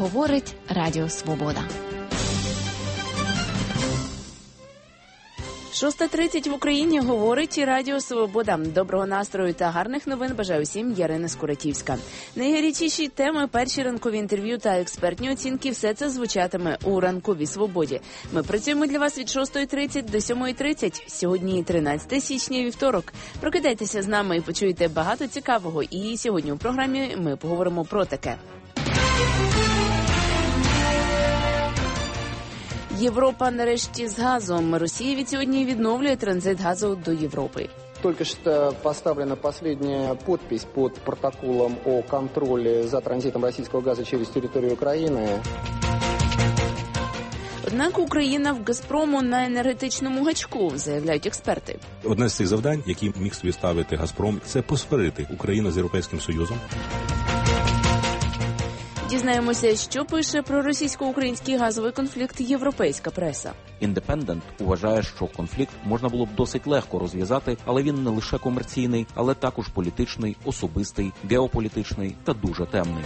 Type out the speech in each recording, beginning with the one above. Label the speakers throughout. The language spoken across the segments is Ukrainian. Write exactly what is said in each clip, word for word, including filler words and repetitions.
Speaker 1: Говорить Радіо Свобода.
Speaker 2: шоста тридцять в Україні, говорить Радіо Свобода. Доброго настрою та гарних новин бажаю всім, Ярина Скуратівська. Найгарячіші теми, перші ранкові інтерв'ю та експертні оцінки – все це звучатиме у Ранковій Свободі. Ми працюємо для вас від шостої тридцять до сьомої тридцять. Сьогодні тринадцяте січня, вівторок. Прокидайтеся з нами і почуєте багато цікавого. І сьогодні у програмі ми поговоримо про таке. Європа нарешті з газом. Росія від сьогодні відновлює транзит газу до Європи.
Speaker 3: Только что поставлена последняя подпись под протоколом о контроле за транзитом российского газа через территорию Украины.
Speaker 2: Однак Україна в «Газпрому» на енергетичному гачку, заявляють експерти.
Speaker 4: Одне з цих завдань, які міг собі ставити «Газпром», це посварити Україну з Європейським Союзом.
Speaker 2: Дізнаємося, що пише про російсько-український газовий конфлікт європейська преса.
Speaker 5: Індепендент вважає, що конфлікт можна було б досить легко розв'язати, але він не лише комерційний, але також політичний, особистий, геополітичний та дуже темний.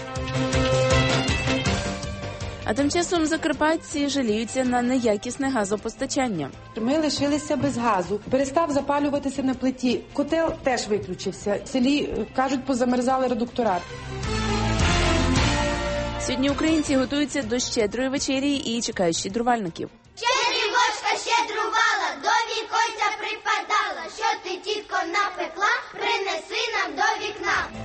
Speaker 2: А тим часом закарпатці жаліються на неякісне газопостачання.
Speaker 6: Ми лишилися без газу. Перестав запалюватися на плиті. Котел теж виключився. В селі, кажуть, позамерзали редуктора.
Speaker 2: Сьогодні українці готуються до щедрої вечері і чекають щедрувальників.
Speaker 7: Щедрівочка щедрувала, до віконця припадала. Що ти, тітко, напекла, принеси нам до вікна.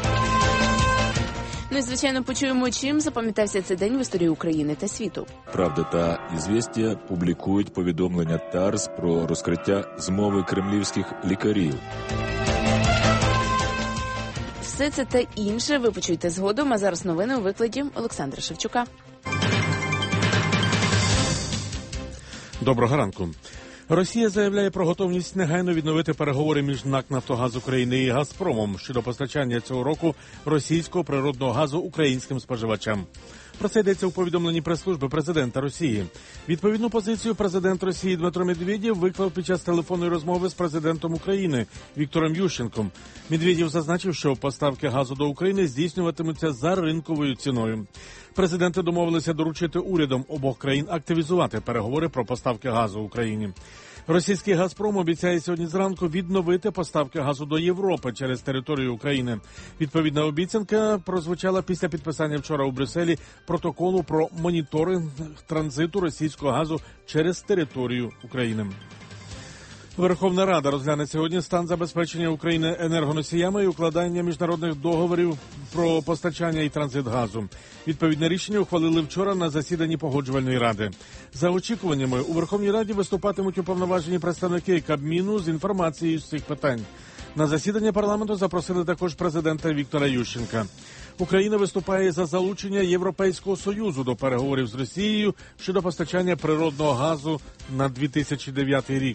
Speaker 2: Ну і, звичайно, почуємо, чим запам'ятався цей день в історії України та світу.
Speaker 8: «Правда» та «Ізвістія» публікують повідомлення ТАРС про розкриття змови кремлівських лікарів.
Speaker 2: Все це та інше ви почуєте згодом, а зараз новини у викладі Олександра Шевчука.
Speaker 9: Доброго ранку. Росія заявляє про готовність негайно відновити переговори між НАК «Нафтогаз України» і «Газпромом» щодо постачання цього року російського природного газу українським споживачам. Про це йдеться у повідомленні прес-служби президента Росії. Відповідну позицію президент Росії Дмитро Медведєв виклав під час телефонної розмови з президентом України Віктором Ющенком. Медведєв зазначив, що поставки газу до України здійснюватимуться за ринковою ціною. Президенти домовилися доручити урядам обох країн активізувати переговори про поставки газу Україні. Російський «Газпром» обіцяє сьогодні зранку відновити поставки газу до Європи через територію України. Відповідна обіцянка прозвучала після підписання вчора у Брюсселі протоколу про моніторинг транзиту російського газу через територію України. Верховна Рада розгляне сьогодні стан забезпечення України енергоносіями і укладання міжнародних договорів про постачання і транзит газу. Відповідне рішення ухвалили вчора на засіданні Погоджувальної ради. За очікуваннями, у Верховній Раді виступатимуть уповноважені представники Кабміну з інформацією з цих питань. На засідання парламенту запросили також президента Віктора Ющенка. Україна виступає за залучення Європейського Союзу до переговорів з Росією щодо постачання природного газу на дві тисячі дев'ятий рік.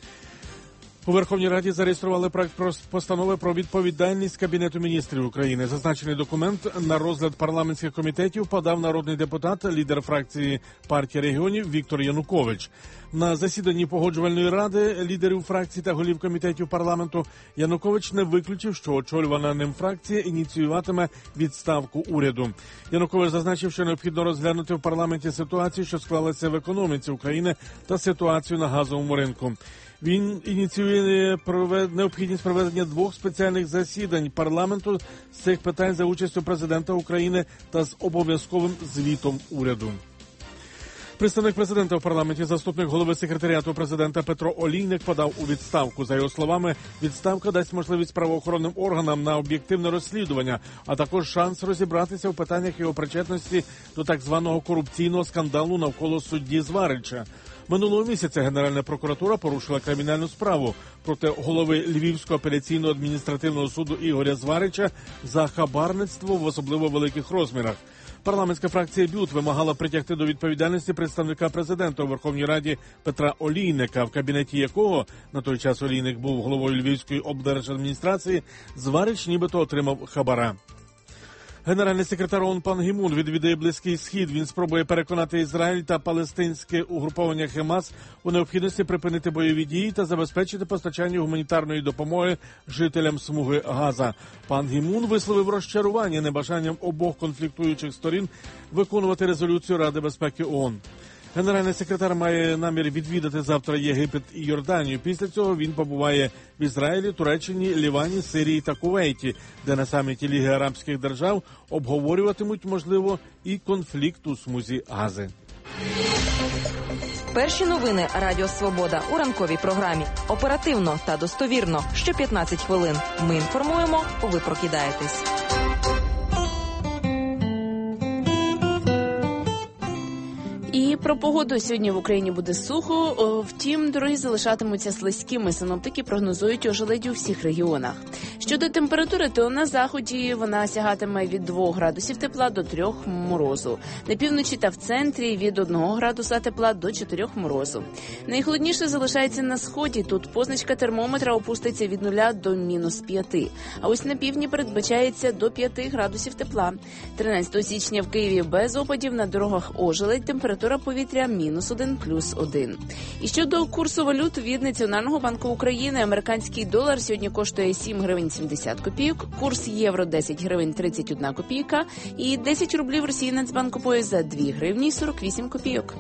Speaker 9: У Верховній Раді зареєстрували проект постанови про відповідальність Кабінету міністрів України. Зазначений документ на розгляд парламентських комітетів подав народний депутат, лідер фракції партії регіонів Віктор Янукович. На засіданні Погоджувальної ради лідерів фракцій та голів комітетів парламенту Янукович не виключив, що очолювана ним фракція ініціюватиме відставку уряду. Янукович зазначив, що необхідно розглянути в парламенті ситуацію, що склалася в економіці України, та ситуацію на газовому ринку. Він ініціює необхідність проведення двох спеціальних засідань парламенту з цих питань за участю президента України та з обов'язковим звітом уряду. Представник президента в парламенті, заступник голови секретаріату президента Петро Олійник подав у відставку. За його словами, відставка дасть можливість правоохоронним органам на об'єктивне розслідування, а також шанс розібратися в питаннях його причетності до так званого корупційного скандалу навколо судді Зварича. Минулого місяця Генеральна прокуратура порушила кримінальну справу проти голови Львівського апеляційного адміністративного суду Ігоря Зварича за хабарництво в особливо великих розмірах. Парламентська фракція БЮТ вимагала притягти до відповідальності представника президента у Верховній Раді Петра Олійника, в кабінеті якого на той час Олійник був головою Львівської облдержадміністрації, Зварич нібито отримав хабара. Генеральний секретар ООН Пан Гі Мун відвідає Близький Схід. Він спробує переконати Ізраїль та палестинське угруповання Хамас у необхідності припинити бойові дії та забезпечити постачання гуманітарної допомоги жителям смуги Газа. Пан Гі Мун висловив розчарування небажанням обох конфліктуючих сторін виконувати резолюцію Ради безпеки ООН. Генеральний секретар має намір відвідати завтра Єгипет і Йорданію. Після цього він побуває в Ізраїлі, Туреччині, Лівані, Сирії та Кувейті, де на саміті Ліги арабських держав обговорюватимуть, можливо, і конфлікт у смузі Гази.
Speaker 10: Перші новини Радіо Свобода у ранковій програмі. Оперативно та достовірно. Що п'ятнадцять хвилин. Ми інформуємо, ви прокидаєтесь.
Speaker 2: І про погоду сьогодні в Україні буде сухо, втім, дороги залишатимуться слизькими. Синоптики прогнозують ожеледь у всіх регіонах. Щодо температури, то на заході вона сягатиме від двох градусів тепла до трьох морозу. На півночі та в центрі від одного градуса тепла до чотирьох морозу. Найхолодніше залишається на сході. Тут позначка термометра опуститься від нуля до мінус п'яти. А ось на півдні передбачається до п'яти градусів тепла. тринадцятого січня в Києві без опадів, на дорогах ожеледь, температура повітря мінус один, плюс один. І щодо курсу валют від Національного банку України, американський долар сьогодні коштує сім гривень сімдесят копійок, курс євро десять гривень тридцять одна копійка і десять рублів Росії Нацбанк купує за дві гривні сорок вісім копійок.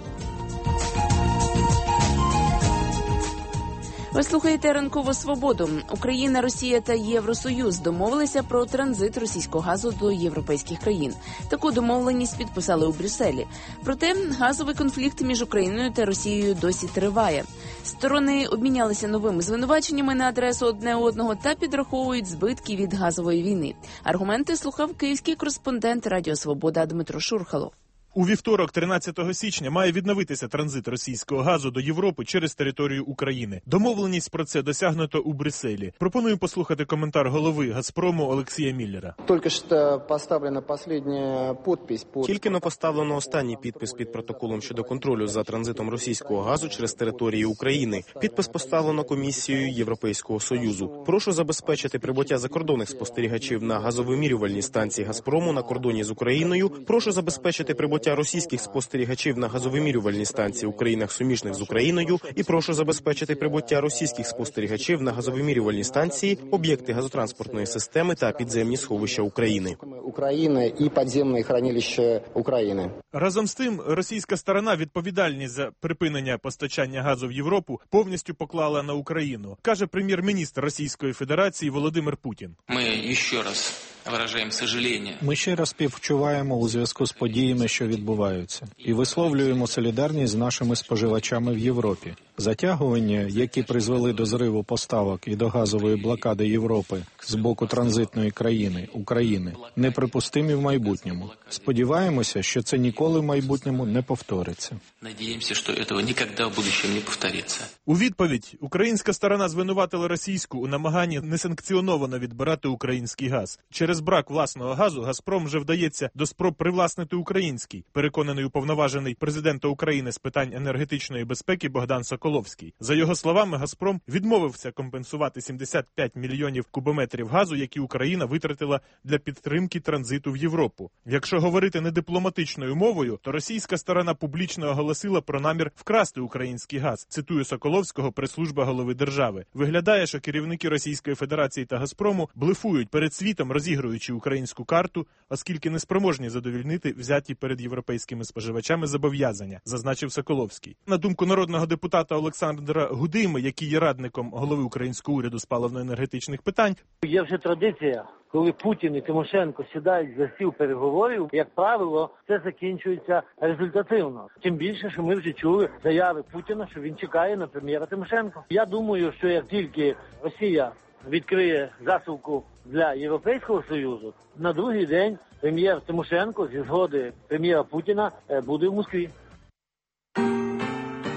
Speaker 2: Ви слухаєте «Ранкову свободу». Україна, Росія та Євросоюз домовилися про транзит російського газу до європейських країн. Таку домовленість підписали у Брюсселі. Проте газовий конфлікт між Україною та Росією досі триває. Сторони обмінялися новими звинуваченнями на адресу одне одного та підраховують збитки від газової війни. Аргументи слухав київський кореспондент Радіо Свобода Дмитро Шурхало.
Speaker 11: У вівторок, тринадцятого січня, має відновитися транзит російського газу до Європи через територію України. Домовленість про це досягнуто у Брюсселі. Пропоную послухати коментар голови «Газпрому» Олексія Міллера.
Speaker 3: Тільки що поставлена остання підпис.
Speaker 12: Тільки но поставлено останній підпис під протоколом щодо контролю за транзитом російського газу через територію України. Підпис поставлено Комісією Європейського Союзу. Прошу забезпечити прибуття закордонних спостерігачів на газовимірювальній станції «Газпрому» на кордоні з Україною. Прошу забезпечити прибуття російських спостерігачів на газовимірювальній станції у країнах суміжних з Україною і прошу забезпечити прибуття російських спостерігачів на газовимірювальній станції, об'єкти газотранспортної системи та підземні сховища України.
Speaker 3: України і підземні хранилища України.
Speaker 11: Разом з тим, російська сторона відповідальність за припинення постачання газу в Європу повністю поклала на Україну, каже прем'єр-міністр Російської Федерації Володимир Путін.
Speaker 13: Ми ще раз виражаємо сожаління.
Speaker 14: Ми ще раз співчуваємо у зв'язку з подіями, що відбуваються, і висловлюємо солідарність з нашими споживачами в Європі. Затягування, які призвели до зриву поставок і до газової блокади Європи з боку транзитної країни, України, неприпустимі в майбутньому. Сподіваємося, що це ніколи в майбутньому не повториться.
Speaker 13: Надіємося, що цього ніколи в майбутньому не повториться.
Speaker 11: У відповідь українська сторона звинуватила російську у намаганні несанкціоновано відбирати український газ. Через брак власного газу «Газпром» вже вдається до спроб привласнити український, переконаний уповноважений президента України з питань енергетичної безпеки Богдан Соколовський. За його словами, «Газпром» відмовився компенсувати сімдесят п'ять мільйонів кубометрів газу, які Україна витратила для підтримки транзиту в Європу. Якщо говорити не дипломатичною мовою, то російська сторона публічно оголосила про намір вкрасти український газ. Цитую Соколовського, прес-служба голови держави. Виглядає, що керівники Російської Федерації та «Газпрому» блефують перед світом, розігруючи українську карту, оскільки не спроможні задовільнити взяті перед європейськими споживачами зобов'язання, зазначив Соколовський. На думку народного депутата Олександра Гудими, який є радником голови українського уряду з паливно-енергетичних питань.
Speaker 15: Є вже традиція, коли Путін і Тимошенко сідають за стіл переговорів, як правило, це закінчується результативно. Тим більше, що ми вже чули заяви Путіна, що він чекає на прем'єра Тимошенко. Я думаю, що як тільки Росія відкриє засувку для Європейського Союзу, на другий день прем'єр Тимошенко зі згоди прем'єра Путіна буде в Москві.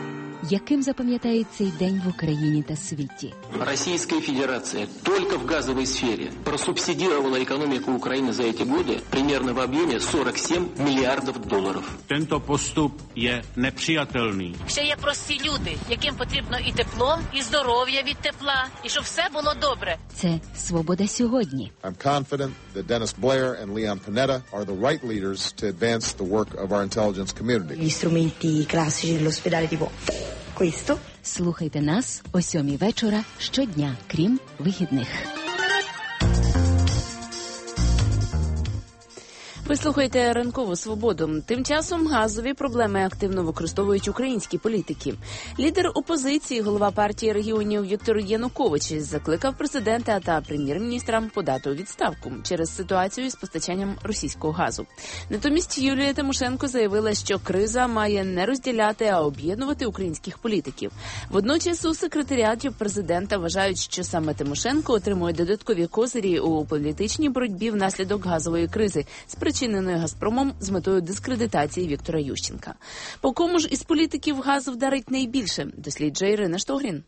Speaker 1: яким запам'ятає цей день в Україні та світі.
Speaker 13: Российская Федерация только в газовой сфере просубсидировала экономику Украины за эти годы примерно в объеме сорок семь миллиардов долларов.
Speaker 16: Tento postup je nepřijatelný.
Speaker 17: Ще є прості люди, яким потрібно і тепло, і здоров'я від тепла, і щоб все було добре.
Speaker 1: Це «Свобода сьогодні».
Speaker 18: I'm confident that Dennis Blair and Leon Panetta are the right leaders to advance the work of our intelligence community.
Speaker 19: Gli strumenti classici dell'ospedale tipo questo.
Speaker 1: Слухайте нас о сьомій вечора щодня, крім вихідних.
Speaker 2: Ви слухаєте «Ранкову свободу». Тим часом газові проблеми активно використовують українські політики. Лідер опозиції, голова партії регіонів Віктор Янукович закликав президента та прем'єр-міністра подати у відставку через ситуацію з постачанням російського газу. Натомість Юлія Тимошенко заявила, що криза має не розділяти, а об'єднувати українських політиків. Водночас у секретаріаті президента вважають, що саме Тимошенко отримує додаткові козирі у політичній боротьбі внаслідок газової кризи, спричиненою «Газпромом» з метою дискредитації Віктора Ющенка. По кому ж із політиків газ вдарить найбільше, досліджує Ірина Штогрін.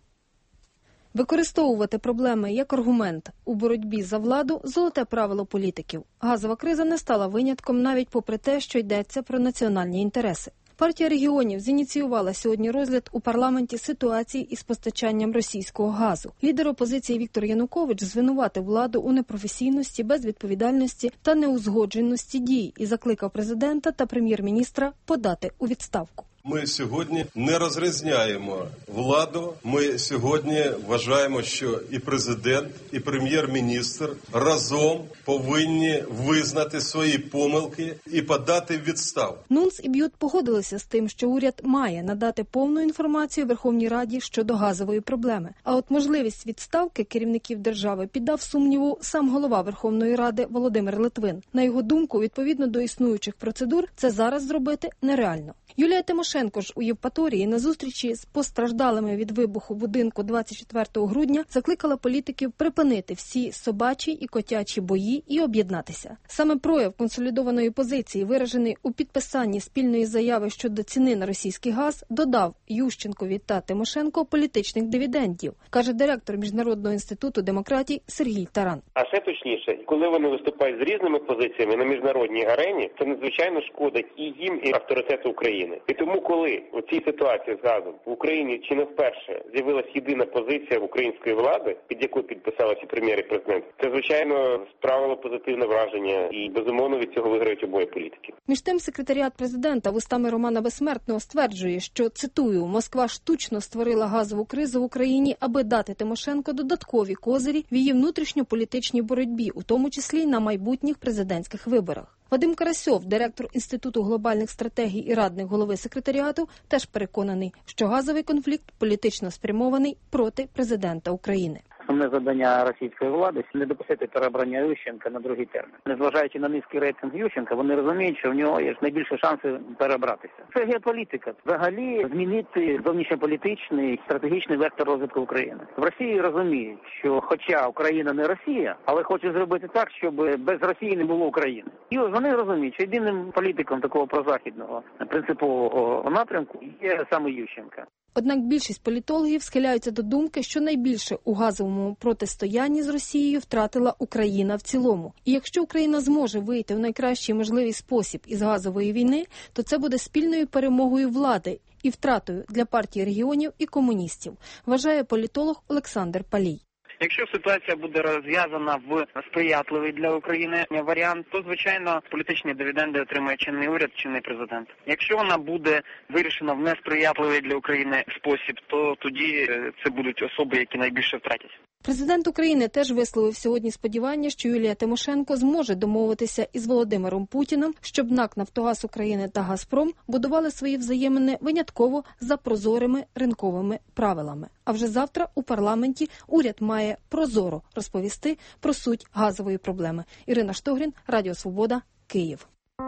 Speaker 20: Використовувати проблеми як аргумент у боротьбі за владу – золоте правило політиків. Газова криза не стала винятком навіть попри те, що йдеться про національні інтереси. Партія регіонів зініціювала сьогодні розгляд у парламенті ситуації із постачанням російського газу. Лідер опозиції Віктор Янукович звинуватив владу у непрофесійності, безвідповідальності та неузгодженості дій і закликав президента та прем'єр-міністра подати у відставку.
Speaker 21: Ми сьогодні не розрізняємо владу. Ми сьогодні вважаємо, що і президент, і прем'єр-міністр разом повинні визнати свої помилки і подати в відставку.
Speaker 20: Нунц і Б'ют погодилися з тим, що уряд має надати повну інформацію Верховній Раді щодо газової проблеми. А от можливість відставки керівників держави піддав сумніву сам голова Верховної Ради Володимир Литвин. На його думку, відповідно до існуючих процедур, це зараз зробити нереально. Юлія Тимошенко ж у Євпаторії на зустрічі з постраждалими від вибуху будинку двадцять четвертого грудня закликала політиків припинити всі собачі і котячі бої і об'єднатися. Саме прояв консолідованої позиції, виражений у підписанні спільної заяви щодо ціни на російський газ, додав Ющенкові та Тимошенко політичних дивідендів, каже директор Міжнародного інституту демократії Сергій Таран.
Speaker 22: А ще точніше, коли вони виступають з різними позиціями на міжнародній арені, це надзвичайно шкодить і їм, і авторитету України. І тому, коли у цій ситуації з газом в Україні чи не вперше з'явилась єдина позиція української влади, під якою підписалися прем'єр і президент, це, звичайно, справило позитивне враження і, безумовно, від цього виграють обоє політики.
Speaker 20: Між тим, секретаріат президента вустами Романа Безсмертного стверджує, що, цитую, «Москва штучно створила газову кризу в Україні, аби дати Тимошенко додаткові козирі в її внутрішньополітичній боротьбі, у тому числі на майбутніх президентських виборах». Вадим Карасьов, директор Інституту глобальних стратегій і радник голови секретаріату, теж переконаний, що газовий конфлікт політично спрямований проти президента України.
Speaker 23: Основне завдання російської влади – не допустити переобрання Ющенка на другий термін. Незважаючи на низький рейтинг Ющенка, вони розуміють, що в нього є найбільші шанси переобратися. Це геополітика. Взагалі змінити зовнішньополітичний стратегічний вектор розвитку України. В Росії розуміють, що хоча Україна не Росія, але хочуть зробити так, щоб без Росії не було України. І вони розуміють, що єдиним політиком такого прозахідного принципового напрямку є саме Ющенка.
Speaker 20: Однак більшість політологів схиляються до думки, що найбільше у газовому протистоянні з Росією втратила Україна в цілому. І якщо Україна зможе вийти в найкращий можливий спосіб із газової війни, то це буде спільною перемогою влади і втратою для партії регіонів і комуністів, вважає політолог Олександр Палій.
Speaker 24: Якщо ситуація буде розв'язана в сприятливий для України варіант, то, звичайно, політичні дивіденди отримає чинний уряд, чинний президент. Якщо вона буде вирішена в несприятливий для України спосіб, то тоді це будуть особи, які найбільше втратять.
Speaker 20: Президент України теж висловив сьогодні сподівання, що Юлія Тимошенко зможе домовитися із Володимиром Путіним, щоб НАК «Нафтогаз України» та «Газпром» будували свої взаємини винятково за прозорими ринковими правилами. А вже завтра у парламенті уряд має прозоро розповісти про суть газової проблеми. Ірина Штогрін, Радіо Свобода, Київ.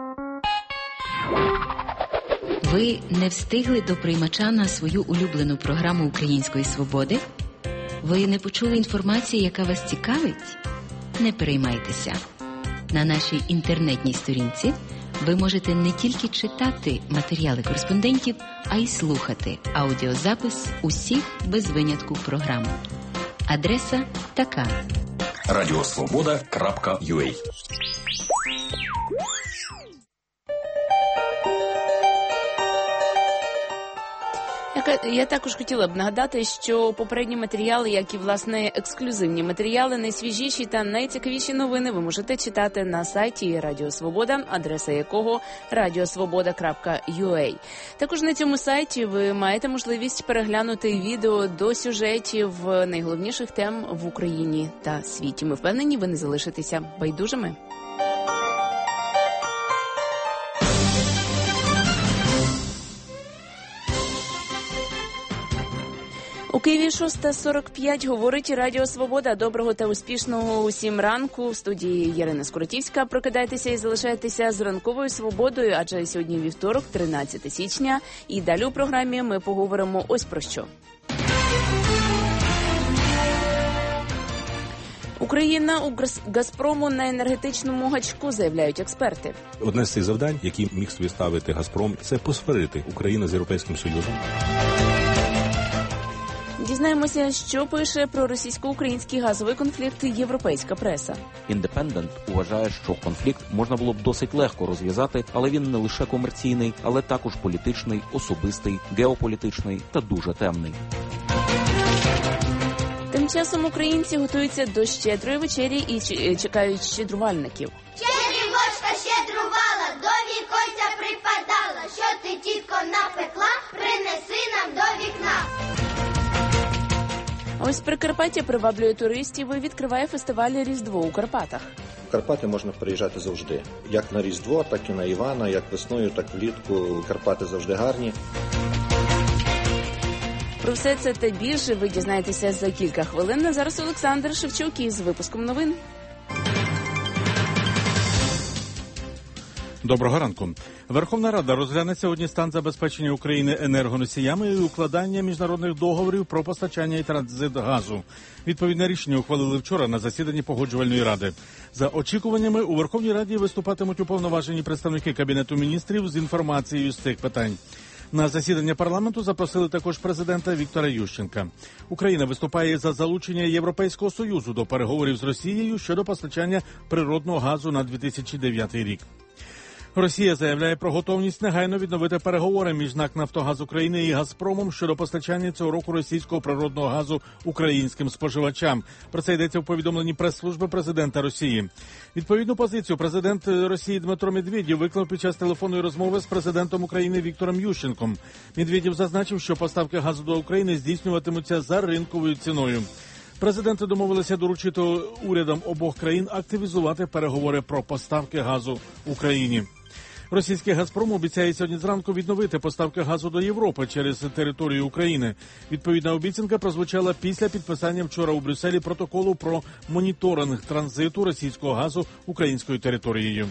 Speaker 1: Ви не встигли до приймача на свою улюблену програму «Української свободи»? Ви не почули інформації, яка вас цікавить? Не переймайтеся. На нашій інтернетній сторінці Ви можете не тільки читати матеріали кореспондентів, а й слухати аудіозапис усіх без винятку програм. Адреса така:
Speaker 4: радіосвобода крапка ю а.
Speaker 2: Я також хотіла б нагадати, що попередні матеріали, як і, власне, ексклюзивні матеріали, найсвіжіші та найцікавіші новини ви можете читати на сайті Радіо Свобода, адреса якого радіосвобода крапка ю а. Також на цьому сайті ви маєте можливість переглянути відео до сюжетів найголовніших тем в Україні та світі. Ми впевнені, ви не залишитеся байдужими. У Києві шоста сорок п'ять, говорить Радіо Свобода. Доброго та успішного усім ранку. В студії Ярина Скоротівська. Прокидайтеся і залишайтеся з ранковою свободою, адже сьогодні вівторок, тринадцяте січня. І далі у програмі ми поговоримо ось про що. Україна у «Газпрому» на енергетичному гачку, заявляють експерти.
Speaker 5: Одне з цих завдань, які міг собі ставити «Газпром», це посварити Україну з Європейським Союзом.
Speaker 2: Дізнаємося, що пише про російсько-український газовий конфлікт європейська преса.
Speaker 6: «Індепендент» вважає, що конфлікт можна було б досить легко розв'язати, але він не лише комерційний, але також політичний, особистий, геополітичний та дуже темний.
Speaker 2: Тим часом українці готуються до щедрої вечері і чекають щедрувальників.
Speaker 7: Щедрівочка щедрувала, до віконця припадала. Що ти, тітко, напекла, принеси нам до вікна.
Speaker 2: Ось Прикарпаття приваблює туристів і відкриває фестиваль «Різдво у Карпатах».
Speaker 25: В Карпати можна приїжджати завжди. Як на Різдво, так і на Івана, як весною, так влітку. Карпати завжди гарні.
Speaker 2: Про все це та більше ви дізнаєтеся за кілька хвилин. А зараз Олександр Шевчук із випуском новин.
Speaker 9: Доброго ранку. Верховна Рада розгляне сьогодні стан забезпечення України енергоносіями і укладання міжнародних договорів про постачання і транзит газу. Відповідне рішення ухвалили вчора на засіданні Погоджувальної ради. За очікуваннями, у Верховній Раді виступатимуть уповноважені представники Кабінету міністрів з інформацією з цих питань. На засідання парламенту запросили також президента Віктора Ющенка. Україна виступає за залучення Європейського Союзу до переговорів з Росією щодо постачання природного газу на дві тисячі дев'ятий рік. Росія заявляє про готовність негайно відновити переговори між НАК «Нафтогаз України» і «Газпромом» щодо постачання цього року російського природного газу українським споживачам. Про це йдеться в повідомленні прес-служби президента Росії. Відповідну позицію президент Росії Дмитро Медведєв виклав під час телефонної розмови з президентом України Віктором Ющенком. Медведєв зазначив, що поставки газу до України здійснюватимуться за ринковою ціною. Президенти домовилися доручити урядам обох країн активізувати переговори про поставки газу Україні. Російський «Газпром» обіцяє сьогодні зранку відновити поставки газу до Європи через територію України. Відповідна обіцянка прозвучала після підписання вчора у Брюсселі протоколу про моніторинг транзиту російського газу українською територією.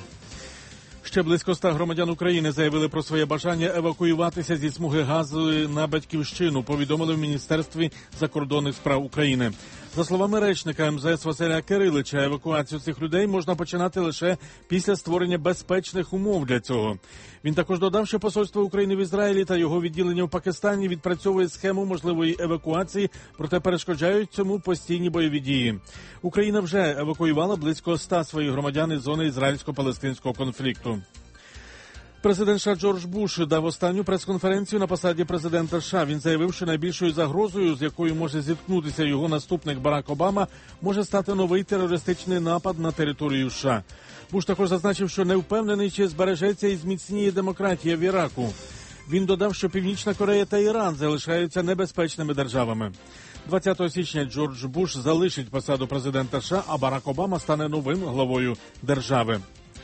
Speaker 9: Ще близько ста громадян України заявили про своє бажання евакуюватися зі смуги газу на Батьківщину, повідомили в Міністерстві закордонних справ України. За словами речника ем зе ес Василя Кирилича, евакуацію цих людей можна починати лише після створення безпечних умов для цього. Він також додав, що посольство України в Ізраїлі та його відділення в Пакистані відпрацьовує схему можливої евакуації, проте перешкоджають цьому постійні бойові дії. Україна вже евакуювала близько ста своїх громадян із зони ізраїльсько-палестинського конфлікту. Президент США Джордж Буш дав останню прес-конференцію на посаді президента США. Він заявив, що найбільшою загрозою, з якою може зіткнутися його наступник Барак Обама, може стати новий терористичний напад на територію США. Буш також зазначив, що не впевнений, чи збережеться і зміцніє демократія в Іраку. Він додав, що Північна Корея та Іран залишаються небезпечними державами. двадцятого січня Джордж Буш залишить посаду президента США, а Барак Обама стане новим главою держави.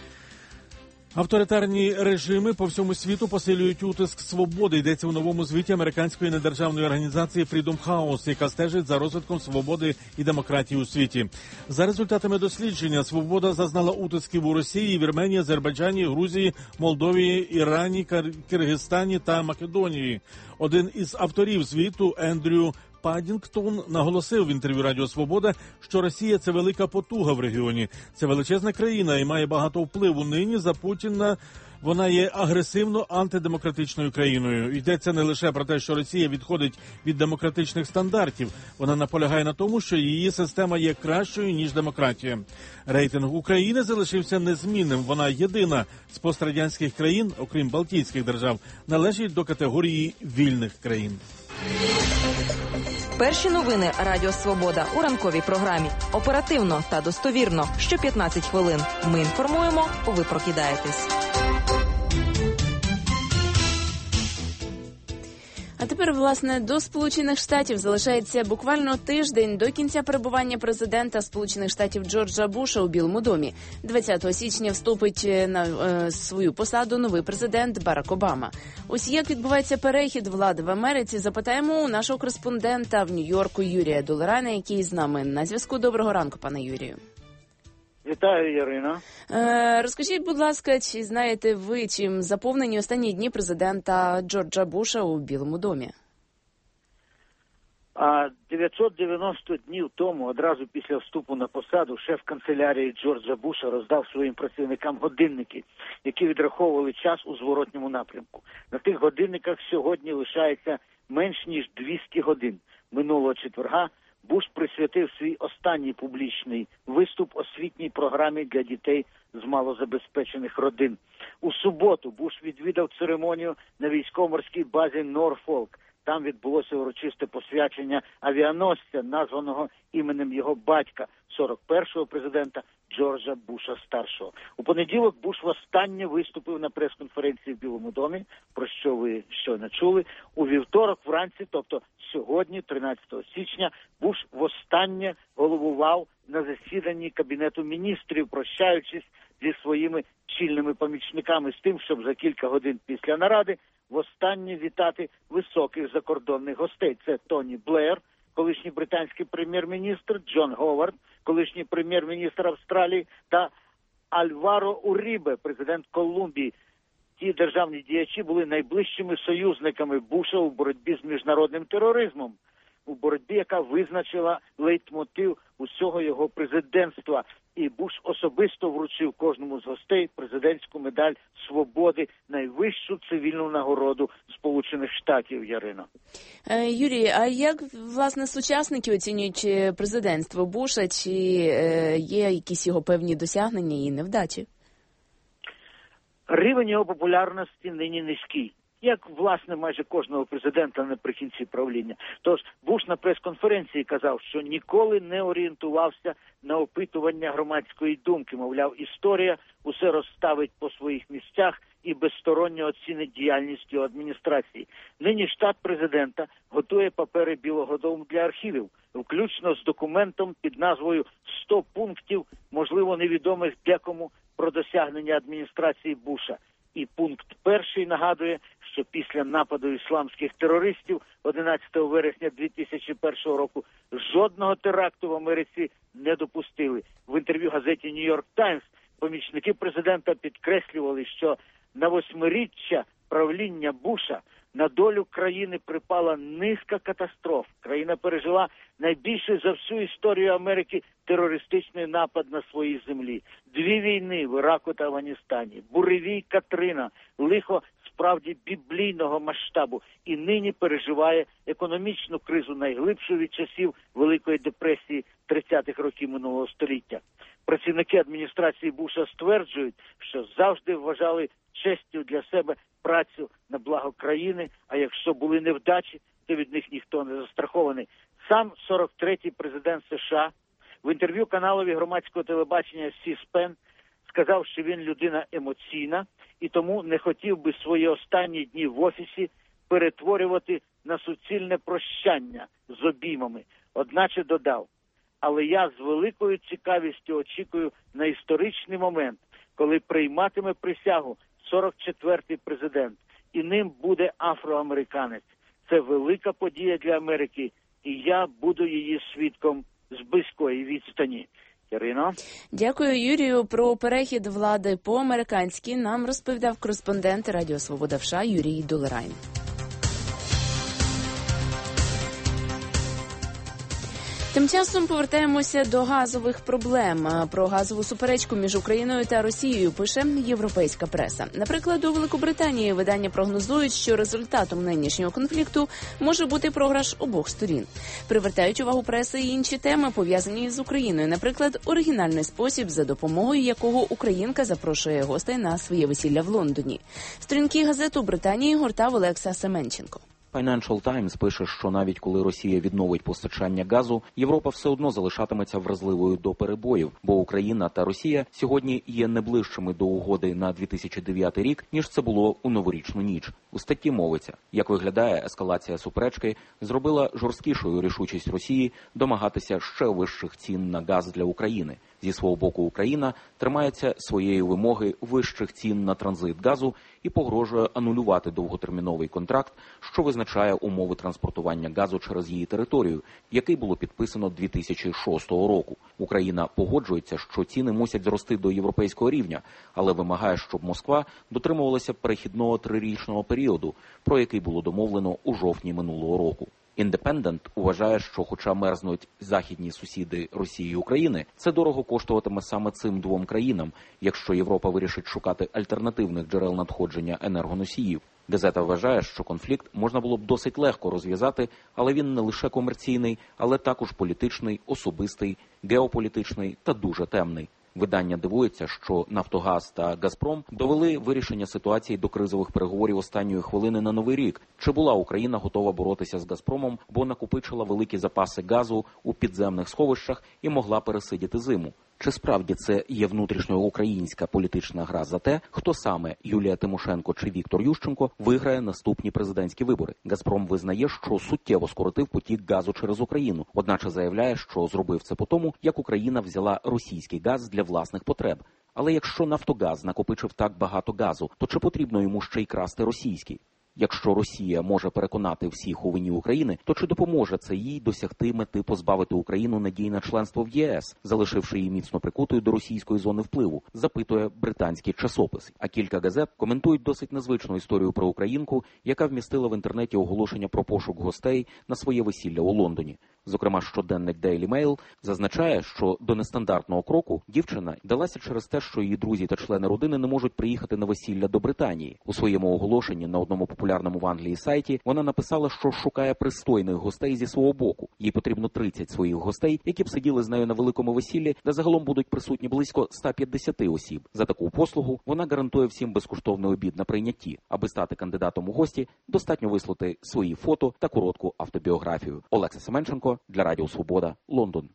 Speaker 9: Авторитарні режими по всьому світу посилюють утиск свободи. Йдеться у новому звіті американської недержавної організації Freedom House, яка стежить за розвитком свободи і демократії у світі. За результатами дослідження, свобода зазнала утисків у Росії, Вірменії, Азербайджані, Грузії, Молдові, Ірані, Киргизстані та Македонії. Один із авторів звіту, Ендрю Паддінгтон наголосив в інтерв'ю Радіо Свобода, що Росія – це велика потуга в регіоні. Це величезна країна і має багато впливу. Нині за Путіна вона є агресивно антидемократичною країною. Йдеться не лише про те, що Росія відходить від демократичних стандартів. Вона наполягає на тому, що її система є кращою, ніж демократія. Рейтинг України залишився незмінним. Вона єдина з пострадянських країн, окрім Балтійських держав, належить до категорії вільних країн.
Speaker 3: Перші новини Радіо Свобода у ранковій програмі. Оперативно та достовірно. Що п'ятнадцять хвилин. Ми інформуємо, ви прокидаєтесь.
Speaker 2: А тепер, власне, до Сполучених Штатів залишається буквально тиждень до кінця перебування президента Сполучених Штатів Джорджа Буша у Білому домі. двадцятого січня вступить на е, свою посаду новий президент Барак Обама. Ось як відбувається перехід влади в Америці, запитаємо у нашого кореспондента в Нью-Йорку Юрія Долерана, який з нами на зв'язку. Доброго ранку, пане Юрію.
Speaker 8: Вітаю, Ярина.
Speaker 2: Е, розкажіть, будь ласка, чи знаєте ви, чим заповнені останні дні президента Джорджа Буша у Білому домі?
Speaker 8: А дев'ятсот дев'яносто днів тому, одразу після вступу на посаду, шеф канцелярії Джорджа Буша роздав своїм працівникам годинники, які відраховували час у зворотньому напрямку. На тих годинниках сьогодні лишається менш ніж двісті годин. Минулого четверга Буш присвятив свій останній публічний виступ освітній програмі для дітей з малозабезпечених родин. У суботу Буш відвідав церемонію на військово-морській базі Норфолк. Там відбулося урочисте посвячення авіаносця, названого іменем його батька, сорок першого президента Джорджа Буша-старшого. У понеділок Буш востаннє виступив на прес-конференції в Білому домі, про що ви щойно чули. У вівторок вранці, тобто сьогодні, тринадцятого січня, Буш востаннє головував на засіданні Кабінету міністрів, прощаючись зі своїми чільними помічниками з тим, щоб за кілька годин після наради востаннє вітати високих закордонних гостей. Це Тоні Блеєр, колишній британський прем'єр-міністр, Джон Говард, колишній прем'єр-міністр Австралії, та Альваро Урібе, президент Колумбії. Ті державні діячі були найближчими союзниками Буша у боротьбі з міжнародним тероризмом, у боротьбі, яка визначила лейтмотив усього його президентства. І Буш особисто вручив кожному з гостей президентську медаль свободи, найвищу цивільну нагороду Сполучених Штатів, Ярино.
Speaker 2: Е, Юрій, а як, власне, сучасники оцінюють президентство Буша? Чи е, є якісь його певні досягнення і невдачі?
Speaker 8: Рівень його популярності нині низький. Як, власне, майже кожного президента наприкінці правління. Тож Буш на прес-конференції казав, що ніколи не орієнтувався на опитування громадської думки. Мовляв, історія усе розставить по своїх місцях і безсторонньо оцінить діяльність його адміністрації. Нині штат президента готує папери Білого дому для архівів, включно з документом під назвою «сто пунктів, можливо, невідомих декому про досягнення адміністрації Буша». І пункт перший нагадує, що після нападу ісламських терористів одинадцятого вересня дві тисячі першого року жодного теракту в Америці не допустили. В інтерв'ю газеті «Нью-Йорк Таймс» помічники президента підкреслювали, що на восьмиріччя правління Буша на долю країни припала низка катастроф. Країна пережила найбільший за всю історію Америки терористичний напад на своїй землі. Дві війни в Іраку та Афганістані, буревій Катрина, лихо справді біблійного масштабу. І нині переживає економічну кризу, найглибшу від часів Великої депресії тридцятих років минулого століття. Працівники адміністрації Буша стверджують, що завжди вважали честю для себе працю на благо країни, а якщо були невдачі, то від них ніхто не застрахований. Сам сорок третій президент США в інтерв'ю каналові громадського телебачення Сі-Спен сказав, що він людина емоційна і тому не хотів би свої останні дні в офісі перетворювати на суцільне прощання з обіймами. Одначе додав: але я з великою цікавістю очікую на історичний момент, коли прийматиме присягу сорок четвертий президент, і ним буде афроамериканець. Це велика подія для Америки, і я буду її свідком з близької відстані. Ярино.
Speaker 2: Дякую, Юрію. Про перехід влади по-американськи нам розповідав кореспондент Радіо Свобода в США Юрій Долерайн. Тим часом повертаємося до газових проблем. Про газову суперечку між Україною та Росією пише європейська преса. Наприклад, у Великобританії видання прогнозують, що результатом нинішнього конфлікту може бути програш обох сторін. Привертають увагу преси і інші теми, пов'язані з Україною. Наприклад, оригінальний спосіб, за допомогою якого українка запрошує гостей на своє весілля в Лондоні. Сторінки газет у Британії гортав Олекса Семенченко.
Speaker 6: Financial Times пише, що навіть коли Росія відновить постачання газу, Європа все одно залишатиметься вразливою до перебоїв, бо Україна та Росія сьогодні є не ближчими до угоди на дві тисячі дев'ятий рік, ніж це було у новорічну ніч. У статті мовиться, як виглядає ескалація суперечки, зробила жорсткішою рішучість Росії домагатися ще вищих цін на газ для України. Зі свого боку Україна тримається своєї вимоги вищих цін на транзит газу і погрожує анулювати довготерміновий контракт, що визначає умови транспортування газу через її територію, який було підписано дві тисячі шостого року. Україна погоджується, що ціни мусять зрости до європейського рівня, але вимагає, щоб Москва дотримувалася перехідного трирічного періоду, про який було домовлено у жовтні минулого року. Індепендент вважає, що хоча мерзнуть західні сусіди Росії і України, це дорого коштуватиме саме цим двом країнам, якщо Європа вирішить шукати альтернативних джерел надходження енергоносіїв. Газета вважає, що конфлікт можна було б досить легко розв'язати, але він не лише комерційний, але також політичний, особистий, геополітичний та дуже темний. Видання дивується, що «Нафтогаз» та «Газпром» довели вирішення ситуації до кризових переговорів останньої хвилини на Новий рік. Чи була Україна готова боротися з «Газпромом», бо накопичила великі запаси газу у підземних сховищах і могла пересидіти зиму? Чи справді це є внутрішньоукраїнська політична гра за те, хто саме, Юлія Тимошенко чи Віктор Ющенко, виграє наступні президентські вибори? «Газпром» визнає, що суттєво скоротив потік газу через Україну, одначе заявляє, що зробив це по тому, як Україна взяла російський газ для власних потреб. Але якщо «Нафтогаз» накопичив так багато газу, то чи потрібно йому ще й красти російський? Якщо Росія може переконати всіх у вині України, то чи допоможе це їй досягти мети позбавити Україну надії на членство в ЄС, залишивши її міцно прикутою до російської зони впливу, запитує британський часопис. А кілька газет коментують досить незвичну історію про українку, яка вмістила в інтернеті оголошення про пошук гостей на своє весілля у Лондоні. Зокрема, щоденник Daily Mail зазначає, що до нестандартного кроку дівчина далася через те, що її друзі та члени родини не можуть приїхати на весілля до Британії. У своєму оголошенні на одному популярному в Англії сайті вона написала, що шукає пристойних гостей зі свого боку. Їй потрібно тридцять своїх гостей, які б сиділи з нею на великому весіллі, де загалом будуть присутні близько ста п'ятдесяти осіб. За таку послугу вона гарантує всім безкоштовний обід на прийнятті. Аби стати кандидатом у гості, достатньо вислати свої фото та коротку автобіографію. Олекса Семенченко для Радіо Свобода, Лондон.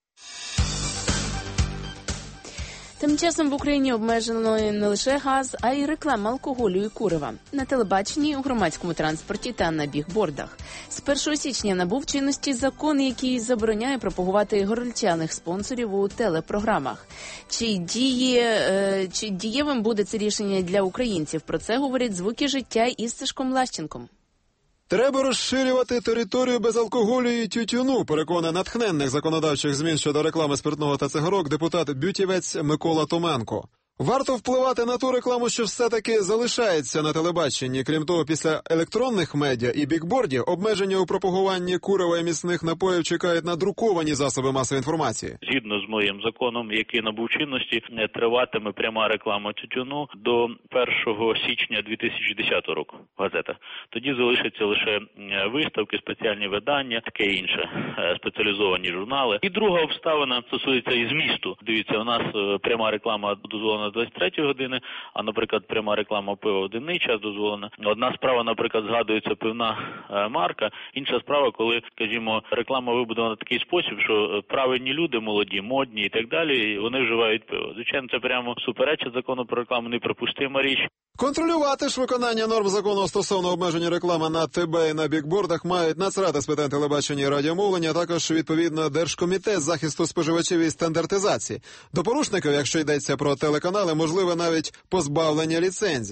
Speaker 2: Тим часом в Україні обмежено не лише газ, а й реклама алкоголю і курива. На телебаченні, у громадському транспорті та на бігбордах. З першого січня набув чинності закон, який забороняє пропагувати горілчаних спонсорів у телепрограмах. Чи, діє, е, чи дієвим буде це рішення для українців? Про це говорять «Звуки життя» із Сашком Лащенком.
Speaker 10: Треба розширювати територію без алкоголю і тютюну, переконує натхненних законодавчих змін щодо реклами спиртного та цигарок депутат-бютівець Микола Томенко. Варто впливати на ту рекламу, що все-таки залишається на телебаченні. Крім того, після електронних медіа і бікбордів обмеження у пропагуванні курива і міцних напоїв чекають на друковані засоби масової інформації.
Speaker 11: Згідно з моїм законом, який набув чинності, триватиме пряма реклама тютюну до першого січня дві тисячі десятого року в газетах. Тоді залишаться лише виставки, спеціальні видання, таке інше, спеціалізовані журнали. І друга обставина стосується і змісту. Дивіться, у нас пряма реклама дозволена двадцять третьої години, а, наприклад, пряма реклама пива в денний час дозволена. Одна справа, наприклад, згадується пивна е, марка, інша справа, коли, скажімо, реклама вибудована в такий спосіб, що правильні люди, молоді, модні і так далі, вони вживають пиво. Звичайно, це прямо суперечить закону про рекламу, неприпустима річ.
Speaker 10: Контролювати ж виконання норм закону стосовно обмеження реклами на ТБ і на бікбордах мають Нацрада з питань телебачення і радіомовлення, а також, відповідно, Держкомітет захисту споживачів і стандартизації. До порушників, якщо йдеться про телеканали, можливе навіть позбавлення ліцензії.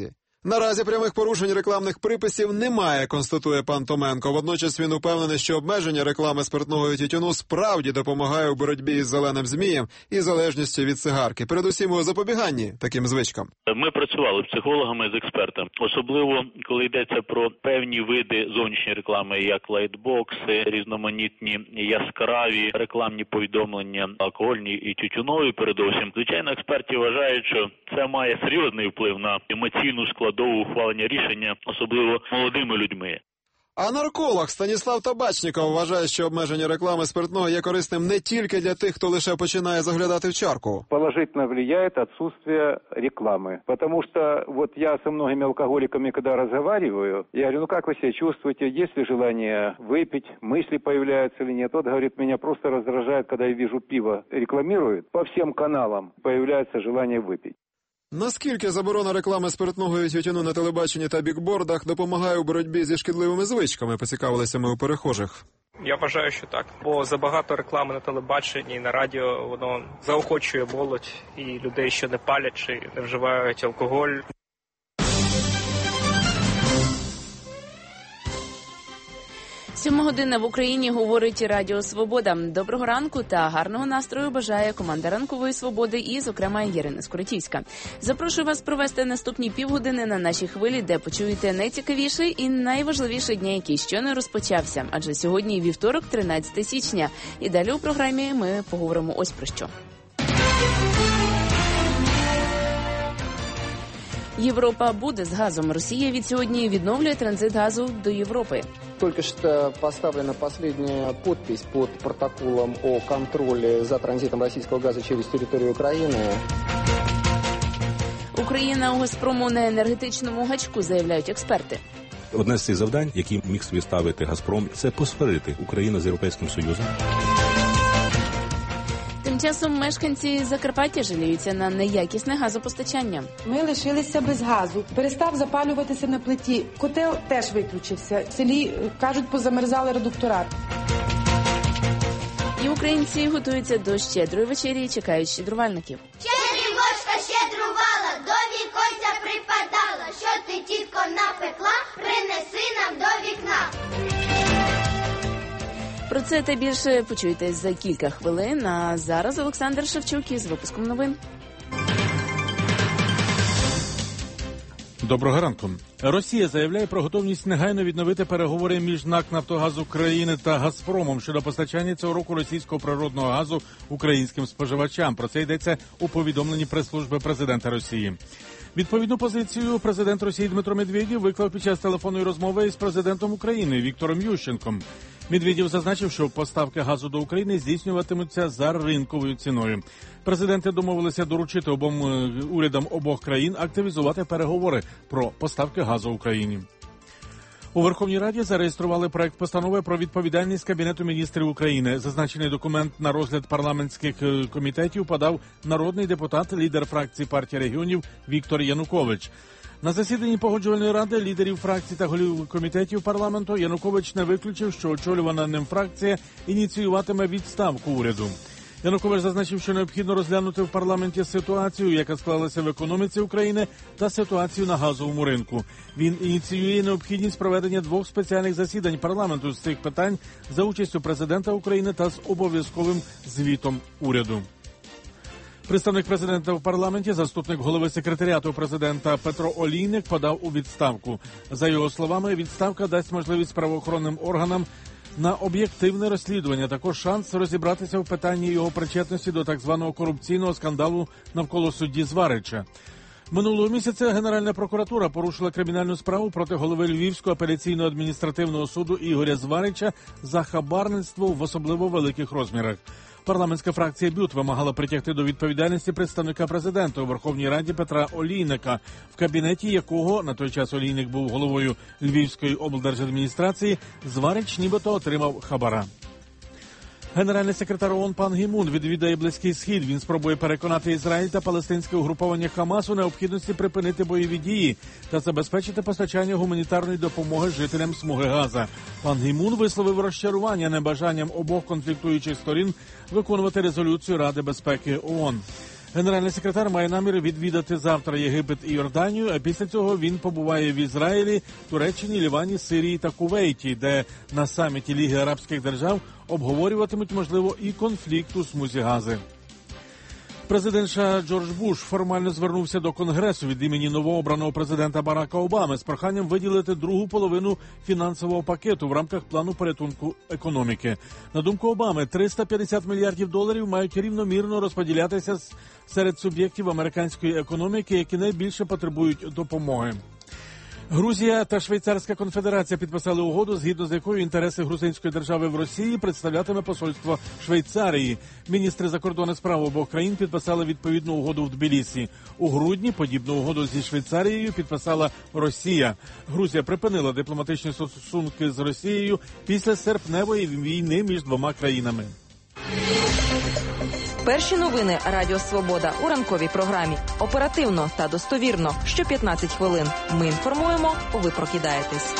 Speaker 10: Наразі прямих порушень рекламних приписів немає, констатує пан Томенко. Водночас він упевнений, що обмеження реклами спиртного і тютюну справді допомагає у боротьбі із зеленим змієм і залежністю від цигарки. Передусім у запобіганні таким звичкам.
Speaker 11: Ми працювали з психологами, з експертами. Особливо, коли йдеться про певні види зовнішньої реклами, як лайтбокси, різноманітні яскраві рекламні повідомлення, алкогольні і тютюнові передусім. Звичайно, експерти вважають, що це має серйозний вплив на емоційну складову до ухвалення рішення, особливо молодими людьми.
Speaker 10: А нарколог Станіслав Табачніков вважає, що обмеження реклами спиртного є корисним не тільки для тих, хто лише починає заглядати в чарку.
Speaker 12: Положительно влияет отсутствие рекламы. Потому что вот я со многими алкоголиками, когда разговариваю, я говорю, ну как вы себя чувствуете, есть ли желание выпить, мысли появляются или нет. Тот говорит, меня просто раздражает, когда я вижу пиво рекламируют. По всем каналам появляется желание выпить.
Speaker 10: Наскільки заборона реклами спиртного і тютюну на телебаченні та бікбордах допомагає у боротьбі зі шкідливими звичками, поцікавилися ми у перехожих.
Speaker 13: Я вважаю, що так. Бо забагато реклами на телебаченні і на радіо, воно заохочує молодь і людей, що не палять чи не вживають алкоголь.
Speaker 2: Сьома година в Україні, говорить Радіо Свобода. Доброго ранку та гарного настрою бажає команда Ранкової Свободи і, зокрема, Ярина Скуратівська. Запрошую вас провести наступні півгодини на нашій хвилі, де почуєте найцікавіший і найважливіший дня, який щойно розпочався. Адже сьогодні вівторок, тринадцяте січня. І далі у програмі ми поговоримо ось про що. Європа буде з газом. Росія від сьогодні відновлює транзит газу до Європи.
Speaker 14: Только что поставлена последняя подпись под протоколом о контроле за транзитом российского газа через территорию Украины.
Speaker 2: Україна у «Газпрому» на енергетичному гачку, заявляють експерти.
Speaker 5: Одне з цих завдань, які міг собі ставити «Газпром», це посварити Україну з Європейським Союзом.
Speaker 2: Тим часом мешканці Закарпаття жаліються на неякісне газопостачання.
Speaker 15: Ми лишилися без газу. Перестав запалюватися на плиті. Котел теж виключився. В селі, кажуть, позамерзали редуктора.
Speaker 2: І українці готуються до щедрої вечері і чекають щедрувальників.
Speaker 7: Щедрівочка щедрувала, до віконця припадала. Що ти, тітко, напекла, принеси нам до вікна.
Speaker 2: Про це та більше почуєте за кілька хвилин. А зараз Олександр Шевчук із випуском новин.
Speaker 9: Доброго ранку. Росія заявляє про готовність негайно відновити переговори між НАК «Нафтогаз України» та «Газпромом» щодо постачання цього року російського природного газу українським споживачам. Про це йдеться у повідомленні прес-служби президента Росії. Відповідну позицію президент Росії Дмитро Медведєв виклав під час телефонної розмови із президентом України Віктором Ющенком. Медведєв зазначив, що поставки газу до України здійснюватимуться за ринковою ціною. Президенти домовилися доручити обом урядам обох країн активізувати переговори про поставки газу Україні. У Верховній Раді зареєстрували проект постанови про відповідальність Кабінету міністрів України. Зазначений документ на розгляд парламентських комітетів подав народний депутат, лідер фракції партії регіонів Віктор Янукович. На засіданні Погоджувальної ради лідерів фракцій та голів комітетів парламенту Янукович не виключив, що очолювана ним фракція ініціюватиме відставку уряду. Янукович зазначив, що необхідно розглянути в парламенті ситуацію, яка склалася в економіці України, та ситуацію на газовому ринку. Він ініціює необхідність проведення двох спеціальних засідань парламенту з цих питань за участю президента України та з обов'язковим звітом уряду. Представник президента в парламенті, заступник голови секретаріату президента Петро Олійник подав у відставку. За його словами, відставка дасть можливість правоохоронним органам на об'єктивне розслідування, також шанс розібратися в питанні його причетності до так званого корупційного скандалу навколо судді Зварича. Минулого місяця Генеральна прокуратура порушила кримінальну справу проти голови Львівського апеляційного адміністративного суду Ігоря Зварича за хабарництво в особливо великих розмірах. Парламентська фракція БЮТ вимагала притягти до відповідальності представника президента у Верховній Раді Петра Олійника, в кабінеті якого, на той час Олійник був головою Львівської облдержадміністрації, Зварич нібито отримав хабара. Генеральний секретар ООН пан Гі Мун відвідає Близький Схід. Він спробує переконати Ізраїль та палестинське угруповання Хамас у необхідності припинити бойові дії та забезпечити постачання гуманітарної допомоги жителям смуги Газа. Пан Гі Мун висловив розчарування небажанням обох конфліктуючих сторін виконувати резолюцію Ради безпеки ООН. Генеральний секретар має намір відвідати завтра Єгипет і Йорданію, а після цього він побуває в Ізраїлі, Туреччині, Лівані, Сирії та Кувейті, де на саміті Ліги арабських держав обговорюватимуть, можливо, і конфлікт у смузі Гази. Президент США Джордж Буш формально звернувся до Конгресу від імені новообраного президента Барака Обами з проханням виділити другу половину фінансового пакету в рамках плану порятунку економіки. На думку Обами, триста п'ятдесят мільярдів доларів мають рівномірно розподілятися серед суб'єктів американської економіки, які найбільше потребують допомоги. Грузія та Швейцарська конфедерація підписали угоду, згідно з якою інтереси грузинської держави в Росії представлятиме посольство Швейцарії. Міністри закордонних справ обох країн підписали відповідну угоду в Тбілісі. У грудні подібну угоду зі Швейцарією підписала Росія. Грузія припинила дипломатичні стосунки з Росією після серпневої війни між двома країнами.
Speaker 3: Перші новини Радіо Свобода у ранковій програмі. Оперативно та достовірно. Що п'ятнадцять хвилин. Ми інформуємо, ви прокидаєтесь.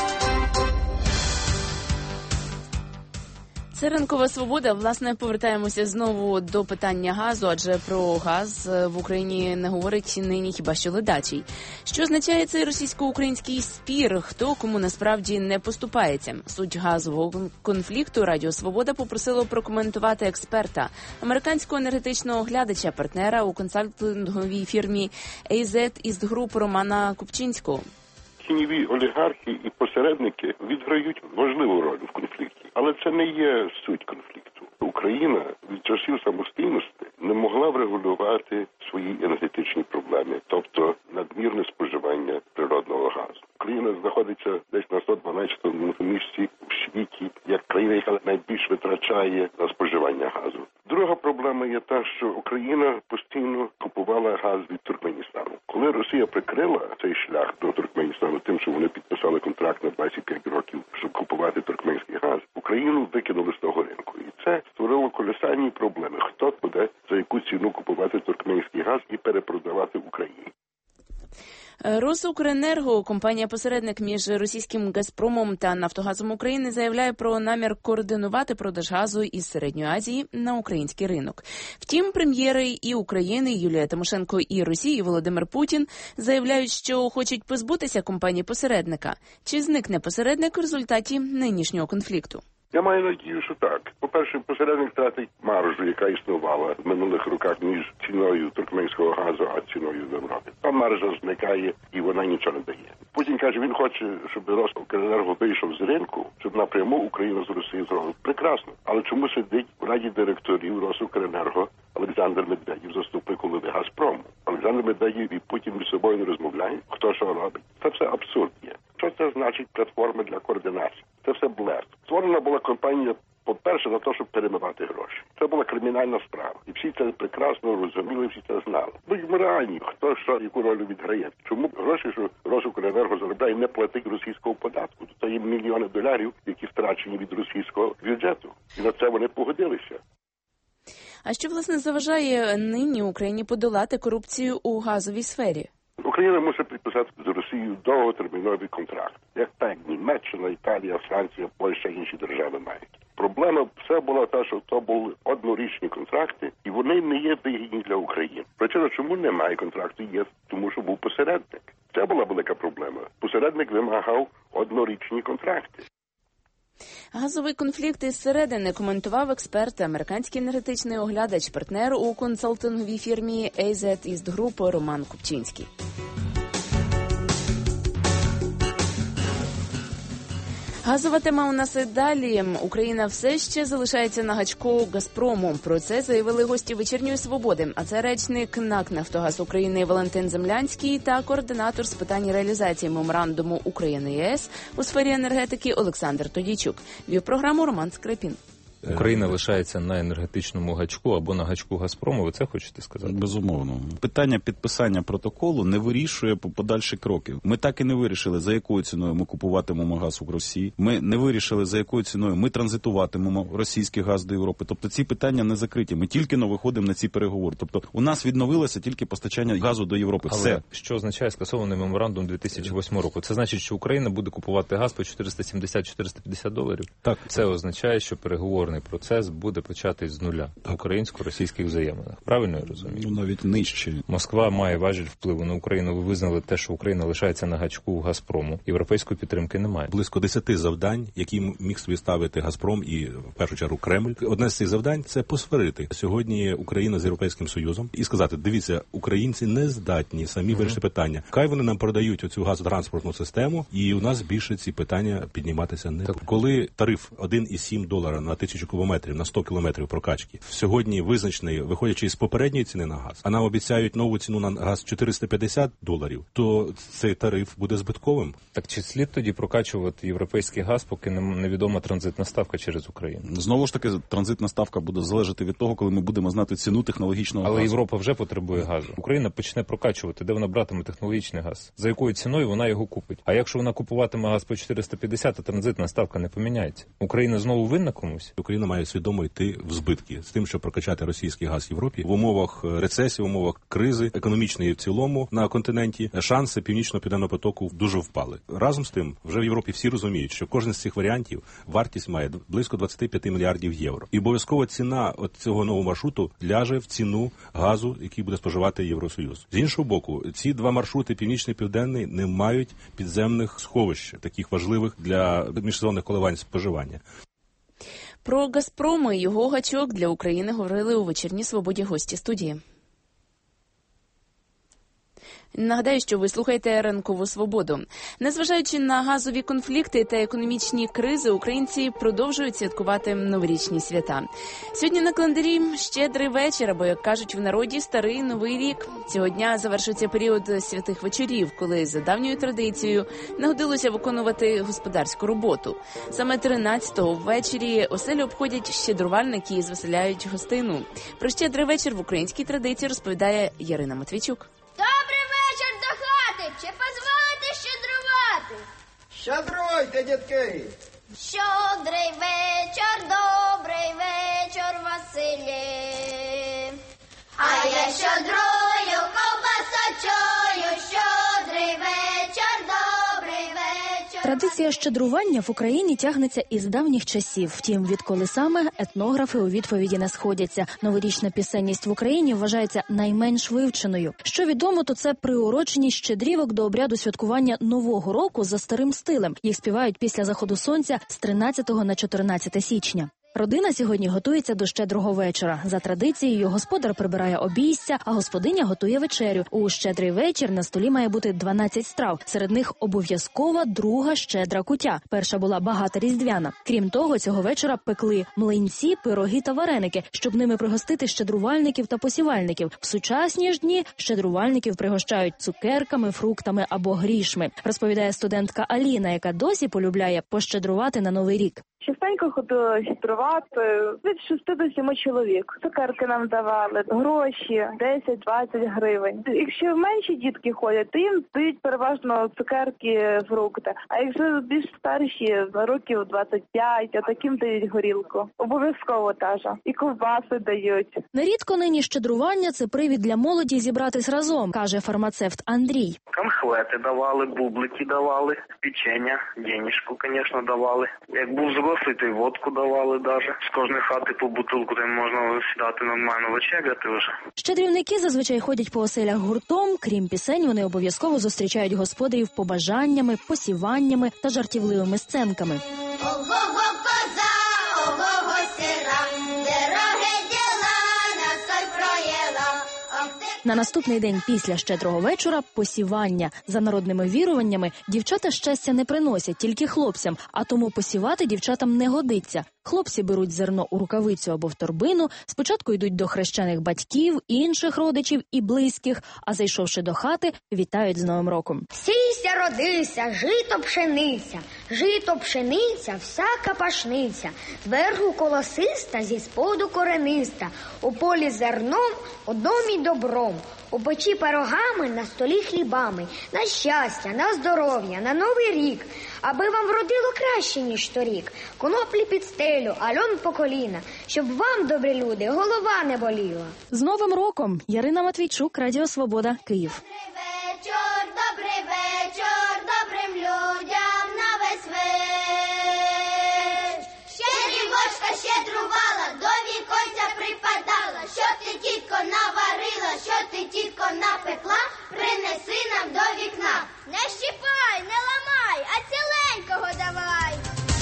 Speaker 2: Це ранкова свобода. Власне, повертаємося знову до питання газу, адже про газ в Україні не говорить нині хіба що ледачий. Що означає цей російсько-український спір? Хто кому насправді не поступається? Суть газового конфлікту Радіо Свобода попросило прокоментувати експерта, американського енергетичного оглядача, партнера у консалтинговій фірмі ей зет East Group Романа Купчинського.
Speaker 16: Тіньові олігархи і посередники відграють важливу роль в конфлікті. Але це не є суть конфлікту. Україна від часів самостійності не могла врегулювати свої енергетичні проблеми, тобто надмірне споживання природного газу. Україна знаходиться десь на сто дванадцятому місці в світі, як країна, яка найбільш витрачає на споживання газу. Друга проблема є та, що Україна постійно купувала газ від Туркменістану. Коли Росія прикрила цей шлях до Туркменістану тим, що вони підписали контракт на двадцять п'ять років, щоб купувати туркменський газ, Україну викинули з того ринку. І це створило колосальні проблеми. Хто буде за яку ціну купувати туркменський газ і перепродавати в Україні?
Speaker 2: Росукренерго, компанія-посередник між російським «Газпромом» та «Нафтогазом України», заявляє про намір координувати продаж газу із Середньої Азії на український ринок. Втім, прем'єри і України Юлія Тимошенко, і Росії Володимир Путін заявляють, що хочуть позбутися компанії-посередника. Чи зникне посередник в результаті нинішнього конфлікту?
Speaker 16: Я маю надію, що так. По-перше, посередник втратить маржу, яка існувала в минулих роках між ціною туркменського газу, а ціною в Європі. Та маржа зникає і вона нічого не дає. Путін каже, він хоче, щоб Росукренерго вийшов з ринку, щоб напряму Україна з Росією зробила. Прекрасно. Але чому сидить в раді директорів Росукренерго Олександр Медведєв, заступник голови «Газпрому»? Олександр Медведєв і Путін між собою не розмовляють, хто що робить. Це все абсурд є. Що це значить платформа для координації? Це все блеф. Створена була компанія, по-перше, за те, щоб перемивати гроші. Це була кримінальна справа. І всі це прекрасно розуміли, всі це знали. Будьмо реальні, хто що, яку роль відграє. Чому гроші, що Росукренерго заробляє, не платить російського податку? Це є мільйони доларів, які втрачені від російського бюджету. І на це вони погодилися.
Speaker 2: А що, власне, заважає нині Україні подолати корупцію у газовій сфері?
Speaker 16: Україна мусить підписати з Росією довготерміновий контракт. Як так, Німеччина, Італія, Франція, Польща і інші держави мають. Проблема все була та, що то були однорічні контракти, і вони не є вигідні для України. Причина, чому немає контракту, є тому, що був посередник. Це була велика проблема. Посередник вимагав однорічні контракти.
Speaker 2: Газовий конфлікт із середини коментував експерт, американський енергетичний оглядач, партнер у консалтинговій фірмі ей зет East Group Роман Купчинський. Газова тема у нас і далі. Україна все ще залишається на гачку «Газпрому». Про це заявили гості «Вечірньої свободи». А це речник НАК «Нафтогаз України» Валентин Землянський та координатор з питань реалізації меморандуму України-ЄС у сфері енергетики Олександр Тодійчук. Вів програму Роман Скрипін.
Speaker 17: Україна лишається на енергетичному гачку або на гачку «Газпрому». Ви це хочете сказати?
Speaker 18: Безумовно. Питання підписання протоколу не вирішує подальші кроки. Ми так і не вирішили, за якою ціною ми купуватимемо газ у Росії. Ми не вирішили, за якою ціною ми транзитуватимемо російський газ до Європи. Тобто ці питання не закриті. Ми тільки но виходимо на ці переговори. Тобто у нас відновилося тільки постачання газу до Європи.
Speaker 17: Але
Speaker 18: все.
Speaker 17: Що означає скасований меморандум дві тисячі восьмого року? Це значить, що Україна буде купувати газ по чотириста сімдесят - чотириста п'ятдесят доларів?
Speaker 18: Так.
Speaker 17: Це означає, що переговори переговорний процес буде початий з нуля в українсько-російських взаєминах. Правильно я розумію?
Speaker 18: Ну, навіть нижче.
Speaker 17: Москва має важіль впливу на Україну. Ви визнали те, що Україна лишається на гачку Газпрому. Європейської підтримки немає.
Speaker 5: Близько десяти завдань, які міг собі ставити Газпром і, в першу чергу, Кремль. Одне з цих завдань – це посварити сьогодні Україну з Європейським Союзом і сказати, дивіться, українці не здатні самі mm-hmm. вирішити питання. Хай вони нам продають оцю газотранспортну систему, і у нас більше ці питання підніматися не буде. Коли тариф один цілих сім долара на тисячу кубометрів, на сто кілометрів прокачки, сьогодні визначений, виходячи з попередньої ціни на газ, а нам обіцяють нову ціну на газ чотириста п'ятдесят доларів, то цей тариф буде збитковим.
Speaker 17: Так чи слід тоді прокачувати європейський газ, поки невідома транзитна ставка через Україну?
Speaker 18: Знову ж таки, транзитна ставка буде залежати від того, коли ми будемо знати ціну технологічного
Speaker 17: Але
Speaker 18: газу.
Speaker 17: Але Європа вже потребує газу. Україна почне прокачувати, де вона братиме технологічний газ. За якою ціною вона його купить. А якщо вона купуватиме газ по чотириста п'ятдесят, то транзитна ставка не поміняється. Україна знову винна комусь?
Speaker 5: Україна має свідомо йти в збитки з тим, щоб прокачати російський газ в Європі. В умовах рецесії, в умовах кризи, економічної в цілому на континенті, шанси Північно-Південного потоку дуже впали. Разом з тим, вже в Європі всі розуміють, що кожен з цих варіантів вартість має близько двадцять п'ять мільярдів євро. І обов'язково ціна от цього нового маршруту ляже в ціну газу, який буде споживати Євросоюз. З іншого боку, ці два маршрути, північний і південний, не мають підземних сховищ, таких важливих для міжсезонних коливань споживання.
Speaker 2: Про «Газпром» і його гачок для України говорили у вечірній «Свободі» гості студії. Нагадаю, що ви слухаєте «Ранкову свободу». Незважаючи на газові конфлікти та економічні кризи, українці продовжують святкувати новорічні свята. Сьогодні на календарі щедрий вечір, або, як кажуть в народі, старий новий рік. Цього дня завершується період святих вечорів, коли за давньою традицією не годилося виконувати господарську роботу. Саме тринадцятого ввечері оселі обходять щедрувальники і звеселяють гостину. Про щедрий вечір в українській традиції розповідає Ярина Матвійчук.
Speaker 7: Добрий вечір до хати! Чи позволите щедрувати?
Speaker 19: Щедруйте, дітки!
Speaker 7: Щедрий вечір, добрий вечір, Василі. А я щедрую ковбасочою, щедрий вечір, добрий вечір.
Speaker 20: Традиція щедрування в Україні тягнеться із давніх часів. Втім, відколи саме, етнографи у відповіді не сходяться. Новорічна пісенність в Україні вважається найменш вивченою. Що відомо, то це приуроченість щедрівок до обряду святкування Нового року за старим стилем. Їх співають після заходу сонця з тринадцятого на чотирнадцяте січня. Родина сьогодні готується до щедрого вечора. За традицією, господар прибирає обійстя, а господиня готує вечерю. У щедрий вечір на столі має бути дванадцять страв. Серед них обов'язкова друга щедра кутя. Перша була багата різдвяна. Крім того, цього вечора пекли млинці, пироги та вареники, щоб ними пригостити щедрувальників та посівальників. В сучасні ж дні щедрувальників пригощають цукерками, фруктами або грішми, розповідає студентка Аліна, яка досі полюбляє пощедрувати на Новий рік.
Speaker 21: Частенько ходили щедрувати від шести до семи чоловік. Цукерки нам давали, гроші, десять-двадцять гривень. Якщо менші дітки ходять, то їм дають переважно цукерки, фрукти. А якщо більш старші, років двадцять п'ять, а таким дають горілку. Обов'язково теж. І ковбаси дають.
Speaker 20: Нерідко нині щедрування – це привід для молоді зібратись разом, каже фармацевт Андрій.
Speaker 22: Конфети давали, бублики давали, печення, денежку, звісно, давали. Як був зрослий, водку давали даже. З кожної хати по бутилку, там можна сідати нормально вечеряти вже.
Speaker 20: Щедрівники зазвичай ходять по оселях гуртом. Крім пісень, вони обов'язково зустрічають господарів побажаннями, посіваннями та жартівливими сценками.
Speaker 7: Ого-го коза, ого-го сира, дороге діла на соль проєла.
Speaker 20: На наступний день після щедрого вечора – посівання. За народними віруваннями, дівчата щастя не приносять, тільки хлопцям, а тому посівати дівчатам не годиться. Хлопці беруть зерно у рукавицю або в торбину, спочатку йдуть до хрещених батьків, інших родичів і близьких, а зайшовши до хати, вітають з Новим роком.
Speaker 23: Сійся, родися, жито пшениця, жито пшениця, всяка пашниця, зверху колосиста, зі споду корениста, у полі зерном, у домі добром, у печі пирогами, на столі хлібами, на щастя, на здоров'я, на новий рік, аби вам вродило краще, ніж торік, коноплі під стелю, а льон по коліна, щоб вам, добрі люди, голова не боліла.
Speaker 20: З Новим роком! Ярина Матвійчук, Радіо Свобода, Київ.
Speaker 7: Вечір, добрий вечір, добрим людям на весь вечір. Щедрівочка, щедрувала. напекла, принеси нам до вікна. Не щіпай, не ламай, а ціленького давай.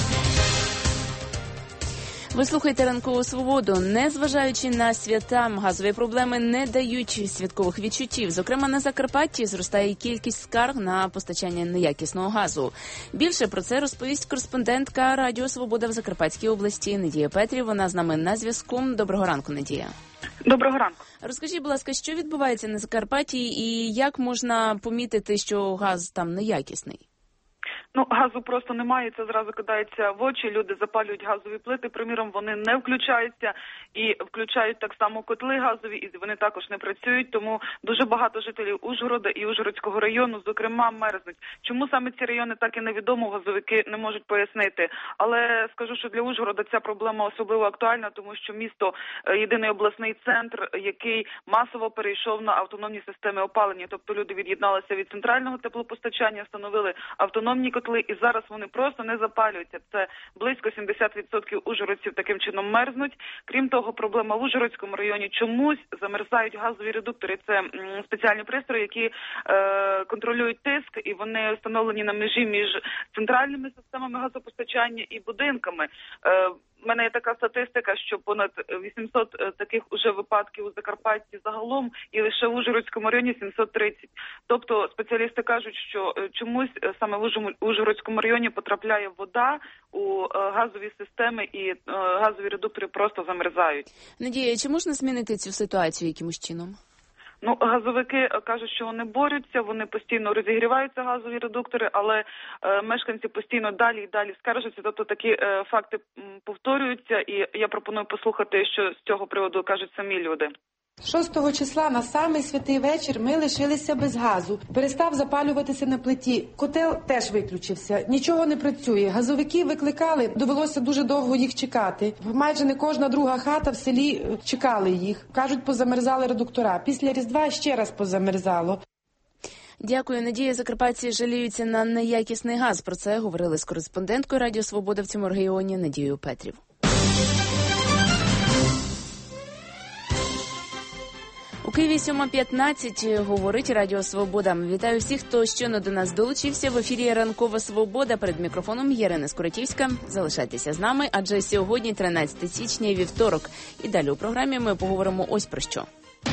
Speaker 2: Ви слухаєте «Ранкову свободу». Незважаючи на свята, газові проблеми не дають святкових відчуттів. Зокрема, на Закарпатті зростає кількість скарг на постачання неякісного газу. Більше про це розповість кореспондентка Радіо Свобода в Закарпатській області Надія Петрів. Вона з нами на зв'язку. Доброго ранку, Надія.
Speaker 1: Доброго ранку.
Speaker 2: Розкажіть, будь ласка, що відбувається на Закарпатті і як можна помітити, що газ там неякісний?
Speaker 1: Ну, газу просто немає, це зразу кидається в очі, люди запалюють газові плити, приміром, вони не включаються і включають так само котли газові, і вони також не працюють, тому дуже багато жителів Ужгорода і Ужгородського району, зокрема, мерзнуть. Чому саме ці райони, так і невідомо, газовики не можуть пояснити. Але скажу, що для Ужгорода ця проблема особливо актуальна, тому що місто – єдиний обласний центр, який масово перейшов на автономні системи опалення, тобто люди від'єдналися від центрального теплопостачання, встановили автономні котли, і зараз вони просто не запалюються. Це близько сімдесят відсотків ужгородців таким чином мерзнуть. Крім того, проблема в Ужгородському районі чомусь замерзають газові редуктори. Це спеціальні пристрої, які е, контролюють тиск, і вони встановлені на межі між центральними системами газопостачання і будинками. Е, У мене є така статистика, що понад вісімсот таких уже випадків у Закарпатті загалом, і лише в Ужгородському районі сімсот тридцять. Тобто спеціалісти кажуть, що чомусь саме в Ужгородському районі потрапляє вода у газові системи і газові редуктори просто замерзають.
Speaker 2: Надія, чи можна змінити цю ситуацію якимось чином?
Speaker 1: Ну, газовики кажуть, що вони борються, вони постійно розігріваються, газові редуктори, але е, мешканці постійно далі і далі скаржаться, тобто такі е, факти повторюються, і я пропоную послухати, що з цього приводу кажуть самі люди.
Speaker 15: шостого числа на самий святий вечір ми лишилися без газу. Перестав запалюватися на плиті. Котел теж виключився. Нічого не працює. Газовики викликали, довелося дуже довго їх чекати. Майже не кожна друга хата в селі чекали їх. Кажуть, позамерзали редуктора. Після Різдва ще раз позамерзало.
Speaker 2: Дякую, Надія. Закарпатці жаліються на неякісний газ. Про це говорили з кореспонденткою Радіо Свобода в цьому регіоні Надією Петрів. У Києві сьома п'ятнадцять говорить Радіо Свобода. Вітаю всіх, хто щойно до нас долучився. В ефірі «Ранкова свобода». Перед мікрофоном Ярина Скоротівська. Залишайтеся з нами, адже сьогодні тринадцяте січня і вівторок. І далі у програмі ми поговоримо ось про що.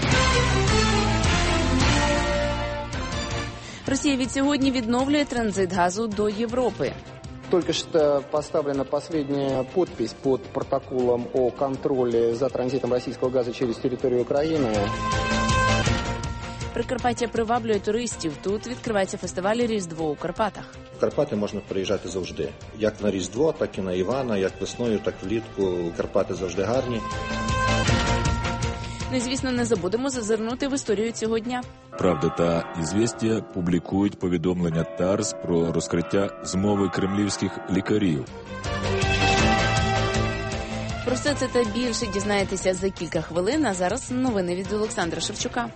Speaker 2: Росія від сьогодні відновлює транзит газу до Європи.
Speaker 14: Только что поставлена последняя подпись под протоколом о контроле за транзитом российского газа через территорию Украины.
Speaker 2: Прикарпаття приваблює туристів. Тут відкривається фестиваль «Різдво у Карпатах».
Speaker 4: В Карпати можна приїжджати завжди. Як на Різдво, так і на Івана, як весною, так влітку. Карпати завжди гарні.
Speaker 2: Ну і, звісно, не забудемо зазирнути в історію цього дня.
Speaker 8: «Правда» та «Ізвєстія» публікують повідомлення ТАРС про розкриття змови кремлівських лікарів.
Speaker 2: Про все це та більше дізнаєтеся за кілька хвилин, а зараз новини від Олександра Шевчука.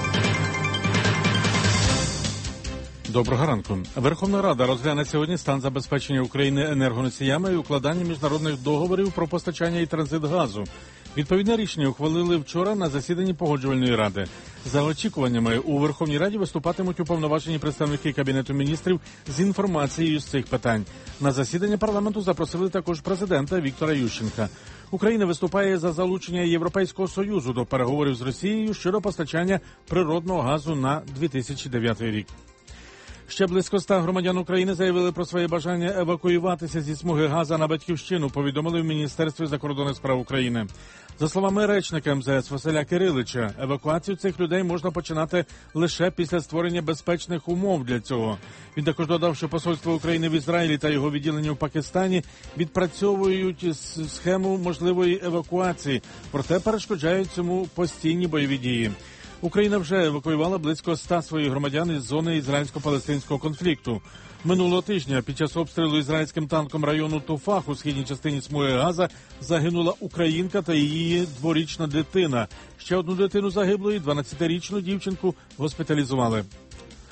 Speaker 9: Доброго ранку. Верховна Рада розгляне сьогодні стан забезпечення України енергоносіями і укладання міжнародних договорів про постачання і транзит газу. Відповідне рішення ухвалили вчора на засіданні Погоджувальної ради. За очікуваннями, у Верховній Раді виступатимуть уповноважені представники Кабінету міністрів з інформацією з цих питань. На засідання парламенту запросили також президента Віктора Ющенка. Україна виступає за залучення Європейського Союзу до переговорів з Росією щодо постачання природного газу на дві тисячі дев'ятий рік. Ще близько ста громадян України заявили про своє бажання евакуюватися зі смуги Газа на Батьківщину, повідомили в Міністерстві закордонних справ України. За словами речника ем зе ес Василя Кирилича, евакуацію цих людей можна починати лише після створення безпечних умов для цього. Він також додав, що посольство України в Ізраїлі та його відділення в Пакистані відпрацьовують схему можливої евакуації, проте перешкоджають цьому постійні бойові дії. Україна вже евакуювала близько ста своїх громадян із зони ізраїльсько-палестинського конфлікту. Минулого тижня під час обстрілу ізраїльським танком району Туфах у східній частині смуги Газа загинула українка та її дворічна дитина. Ще одну дитину загиблої, дванадцятирічну дівчинку, госпіталізували.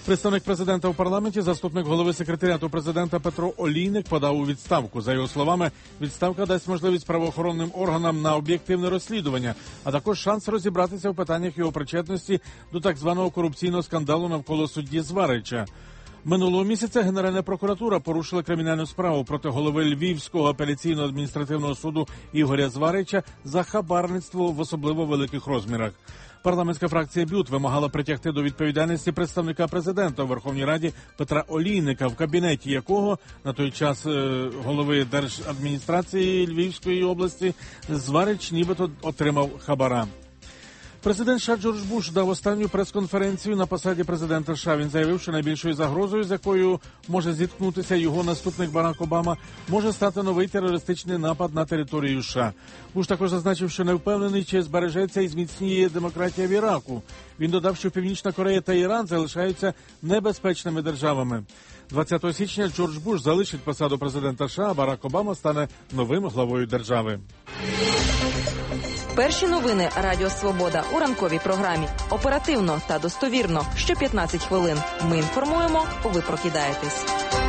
Speaker 9: Представник президента у парламенті, заступник голови секретаріату президента Петро Олійник подав у відставку. За його словами, відставка дасть можливість правоохоронним органам на об'єктивне розслідування, а також шанс розібратися в питаннях його причетності до так званого корупційного скандалу навколо судді Зварича. Минулого місяця Генеральна прокуратура порушила кримінальну справу проти голови Львівського апеляційного адміністративного суду Ігоря Зварича за хабарництво в особливо великих розмірах. Парламентська фракція БЮТ вимагала притягти до відповідальності представника президента у Верховній Раді Петра Олійника, в кабінеті якого на той час голови держадміністрації Львівської області Зварич нібито отримав хабара. Президент США Джордж Буш дав останню прес-конференцію на посаді президента США. Він заявив, що найбільшою загрозою, з якою може зіткнутися його наступник Барак Обама, може стати новий терористичний напад на територію США. Буш також зазначив, що не впевнений, чи збережеться і зміцніє демократія в Іраку. Він додав, що Північна Корея та Іран залишаються небезпечними державами. двадцятого січня Джордж Буш залишить посаду президента США, а Барак Обама стане новим главою держави.
Speaker 3: Перші новини Радіо Свобода у ранковій програмі. Оперативно та достовірно. Що п'ятнадцять хвилин. Ми інформуємо, ви прокидаєтесь.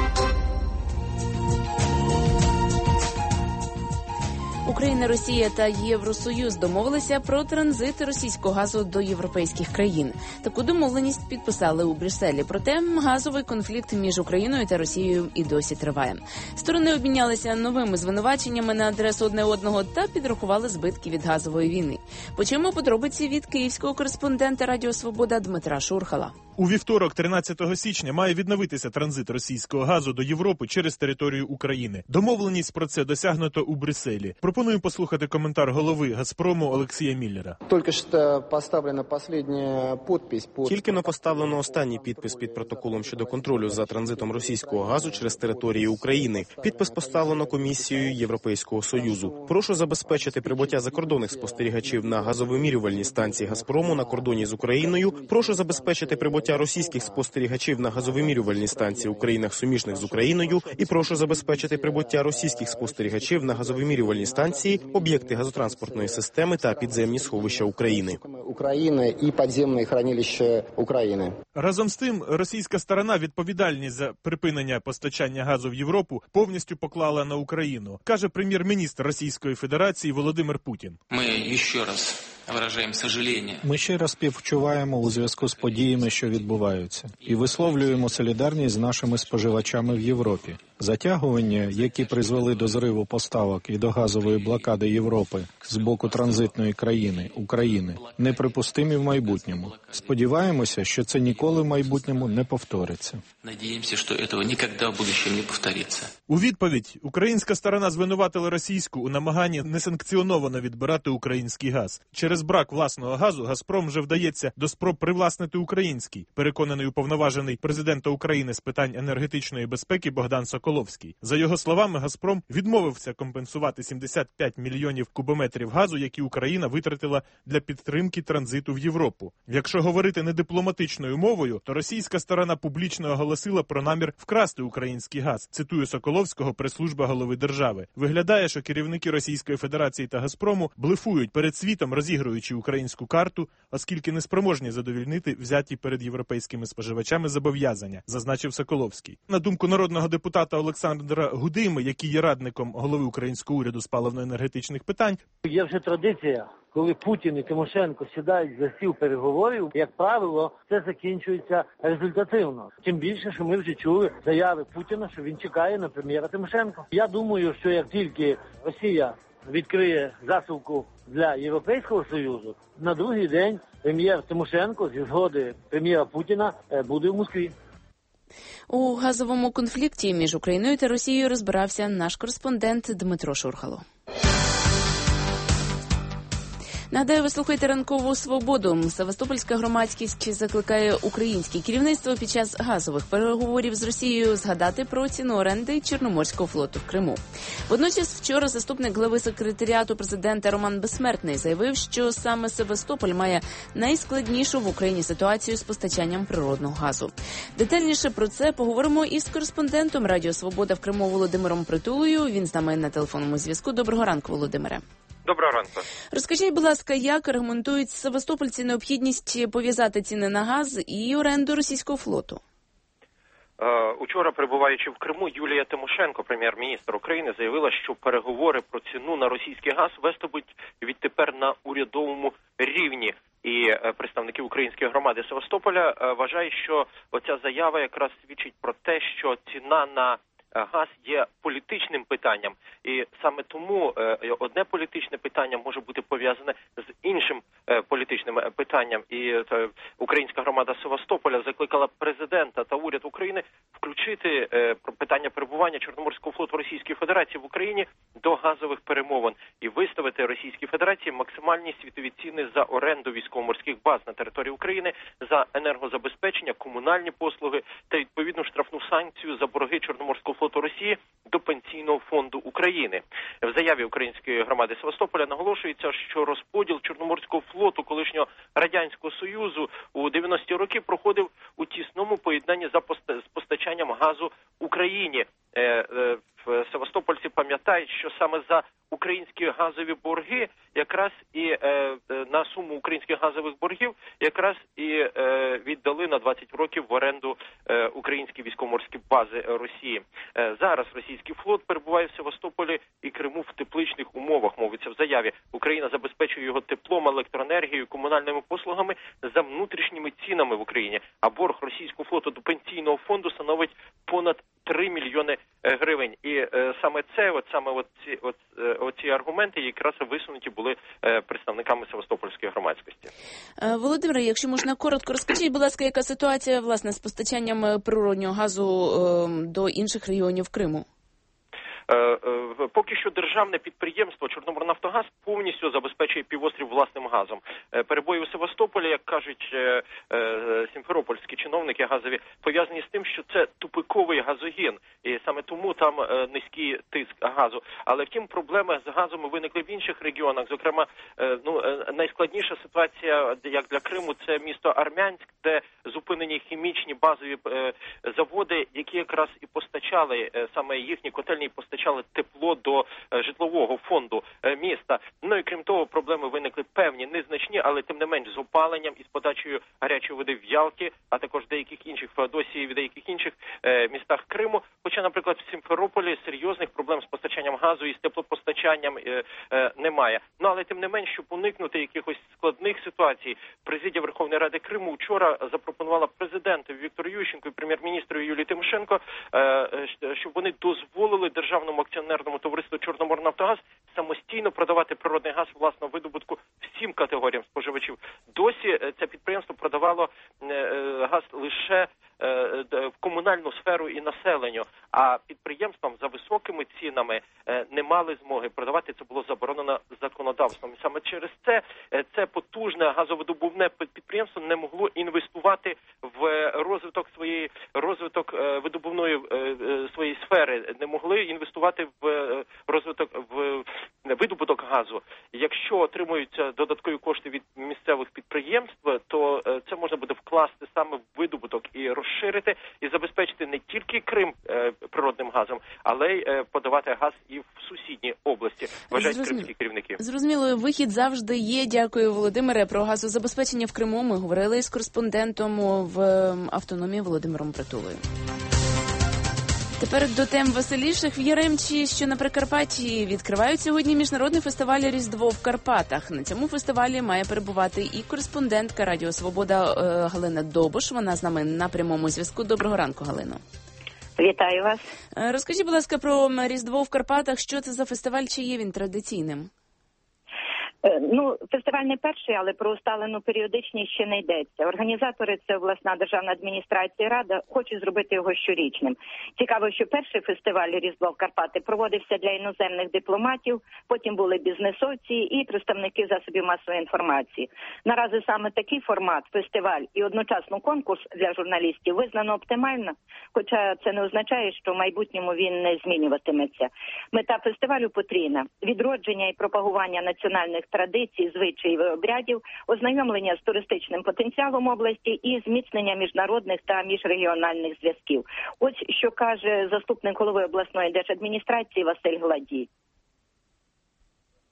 Speaker 2: Україна, Росія та Євросоюз домовилися про транзит російського газу до європейських країн. Таку домовленість підписали у Брюсселі. Проте газовий конфлікт між Україною та Росією і досі триває. Сторони обмінялися новими звинуваченнями на адресу одне одного та підрахували збитки від газової війни. Почуємо подробиці від київського кореспондента Радіо Свобода Дмитра Шурхала.
Speaker 6: У вівторок, тринадцятого січня, має відновитися транзит російського газу до Європи через територію України. Домовленість про це досягнуто у Брюсселі. Пропоную послухати коментар голови «Газпрому» Олексія Міллера.
Speaker 14: Тільки що поставлена остання підпис.
Speaker 11: Тільки но поставлено останній підпис під протоколом щодо контролю за транзитом російського газу через територію України. Підпис поставлено Комісією Європейського Союзу. Прошу забезпечити прибуття закордонних спостерігачів на газовимірювальні станції «Газпрому» на кордоні з Україною. Прошу забезпечити прибуття російських спостерігачів на газовимірювальні станції у країнах суміжних з Україною. І прошу забезпечити прибуття російських спостерігачів на газовимірювальні станції, об'єкти газотранспортної системи та підземні сховища України.
Speaker 14: України і підземні хранилища України.
Speaker 6: Разом з тим, російська сторона відповідальність за припинення постачання газу в Європу повністю поклала на Україну, каже прем'єр-міністр Російської Федерації Володимир Путін.
Speaker 12: Ми ще раз виражаємо сожаління.
Speaker 24: Ми ще раз співчуваємо у зв'язку з подіями, що відбуваються, і висловлюємо солідарність з нашими споживачами в Європі. Затягування, які призвели до зриву поставок і до газової блокади Європи з боку транзитної країни, України, неприпустимі в майбутньому. Сподіваємося, що це ніколи в майбутньому не повториться.
Speaker 12: Надіємося, що цього ніколи в майбутньому не повториться.
Speaker 6: У відповідь українська сторона звинуватила російську у намаганні несанкціоновано відбирати український газ. Через брак власного газу «Газпром» вже вдається до спроб привласнити український, переконаний уповноважений президента України з питань енергетичної безпеки Богдан Соколовський. За його словами, «Газпром» відмовився компенсувати сімдесят п'ять мільйонів кубометрів газу, які Україна витратила для підтримки транзиту в Європу. Якщо говорити не дипломатичною мовою, то російська сторона публічно оголосила про намір вкрасти український газ. Цитую Соколовського, прес-служба голови держави. Виглядає, що керівники Російської Федерації та «Газпрому» блефують перед світом, розігруючи українську карту, оскільки не спроможні задовільнити взяті перед європейськими споживачами зобов'язання, зазначив Соколовський. На думку народного депутата Олександра Гудими, який є радником голови українського уряду з паливно-енергетичних питань.
Speaker 25: Є вже традиція, коли Путін і Тимошенко сідають за стіл переговорів, як правило, це закінчується результативно. Тим більше, що ми вже чули заяви Путіна, що він чекає на прем'єра Тимошенко. Я думаю, що як тільки Росія відкриє засувку для Європейського Союзу, на другий день прем'єр Тимошенко зі згоди прем'єра Путіна буде в Москві.
Speaker 2: У газовому конфлікті між Україною та Росією розбирався наш кореспондент Дмитро Шурхало. Нагадаю, ви слухаєте «Ранкову свободу». Севастопольська громадськість закликає українське керівництво під час газових переговорів з Росією згадати про ціну оренди Чорноморського флоту в Криму. Водночас вчора заступник глави секретаріату президента Роман Безсмертний заявив, що саме Севастополь має найскладнішу в Україні ситуацію з постачанням природного газу. Детальніше про це поговоримо із кореспондентом Радіо Свобода в Криму Володимиром Притулою. Він з нами на телефонному зв'язку. Доброго ранку, Володимире.
Speaker 26: Доброго ранку.
Speaker 2: Розкажіть, будь ласка, як аргументують севастопольці необхідність пов'язати ціни на газ і оренду російського флоту?
Speaker 10: Учора, перебуваючи в Криму, Юлія Тимошенко, прем'єр-міністр України, заявила, що переговори про ціну на російський газ вестимуть відтепер на урядовому рівні. І представники української громади Севастополя вважають, що оця заява якраз свідчить про те, що ціна на газ є політичним питанням, і саме тому одне політичне питання може бути пов'язане з іншим політичним питанням. І українська громада Севастополя закликала президента та уряд України включити питання перебування Чорноморського флоту Російської Федерації в Україні до газових перемовин і виставити Російській Федерації максимальні світові ціни за оренду військово-морських баз на території України, за енергозабезпечення, комунальні послуги та відповідну штрафну санкцію за борги Чорноморського флоту Росії до Пенсійного фонду України. В заяві української громади Севастополя наголошується, що розподіл Чорноморського флоту колишнього Радянського Союзу у дев'яності роки проходив у тісному поєднанні з постачанням газу Україні. Севастопольці пам'ятають, що саме за українські газові борги, якраз і е, на суму українських газових боргів, якраз і е, віддали на двадцять років в оренду е, українські військово-морські бази Росії. Е, зараз російський флот перебуває в Севастополі і Криму в тепличних умовах, мовиться в заяві. Україна забезпечує його теплом, електроенергією, комунальними послугами за внутрішніми цінами в Україні. А борг російського флоту до Пенсійного фонду становить понад три мільйони гривень. І е, саме це, от саме от ці, от, е, оці аргументи якраз висунуті були е, представниками Севастопольської громадськості.
Speaker 2: Володимире, якщо можна коротко, розкажіть, будь ласка, яка ситуація, власне, з постачанням природнього газу е, до інших регіонів Криму?
Speaker 10: Поки що державне підприємство «Чорноморнафтогаз» повністю забезпечує півострів власним газом. Перебої у Севастополі, як кажуть сімферопольські чиновники газові, пов'язані з тим, що це тупиковий газогін, і саме тому там низький тиск газу. Але втім, проблеми з газом виникли в інших регіонах. Зокрема, ну, найскладніша ситуація, як для Криму, це місто Армянськ, де зупинені хімічні базові заводи, які якраз і постачали, саме їхні котельні постачали тепло до житлового фонду міста. Ну і крім того, проблеми виникли певні, незначні, але тим не менш з опаленням і з подачею гарячої води в Ялті, а також деяких інших, в Феодосії, в деяких інших е, містах Криму. Хоча, наприклад, в Сімферополі серйозних проблем з постачанням газу і з теплопостачанням е, е, немає. Ну, але тим не менш, щоб уникнути якихось складних ситуацій, президія Верховної Ради Криму вчора запропонувала президенту Віктору Ющенку і прем'єр-міністру Юлії Тимошенко, е, щоб вони дозволили державному акціонерному товариству «Чорноморнафтогаз» самостійно продавати природний газ власного видобутку всім категоріям споживачів. Досі це підприємство продавало газ лише в комунальну сферу і населенню, а підприємствам за високими цінами не мали змоги продавати, це було заборонено законодавством. І саме через це це потужне газовидобувне підприємство не могло інвестувати в розвиток своєї розвиток видобувної своєї сфери, не могли інвестувати в розвиток в видобуток газу. Якщо отримуються додаткові кошти від місцевих підприємств, то це можна буде вкласти саме в видобуток і розширити, і забезпечити не тільки Крим е, природним газом, але й е, подавати газ і в сусідні області, вважають Зрозуміло. Кримські керівники.
Speaker 2: Зрозуміло, вихід завжди є. Дякую, Володимире. Про газозабезпечення в Криму ми говорили з кореспондентом в автономії Володимиром Притулою. Тепер до тем веселіших. В Яремчі, що на Прикарпатті, відкривають сьогодні міжнародний фестиваль «Різдво в Карпатах». На цьому фестивалі має перебувати і кореспондентка Радіо Свобода Галина Добуш. Вона з нами на прямому зв'язку. Доброго ранку, Галино.
Speaker 13: Вітаю вас.
Speaker 2: Розкажіть, будь ласка, про «Різдво в Карпатах». Що це за фестиваль, чи є він традиційним?
Speaker 13: Ну, фестиваль не перший, але про усталену періодичність ще не йдеться. Організатори – це обласна державна адміністрація і Рада, хочуть зробити його щорічним. Цікаво, що перший фестиваль «Різдво в Карпати» проводився для іноземних дипломатів, потім були бізнесовці і представники засобів масової інформації. Наразі саме такий формат – фестиваль і одночасно конкурс для журналістів визнано оптимально, хоча це не означає, що в майбутньому він не змінюватиметься. Мета фестивалю потрійна – відродження і пропагування національних традицій, звичаїв і обрядів, ознайомлення з туристичним потенціалом області і зміцнення міжнародних та міжрегіональних зв'язків. Ось що каже заступник голови обласної держадміністрації Василь Гладій.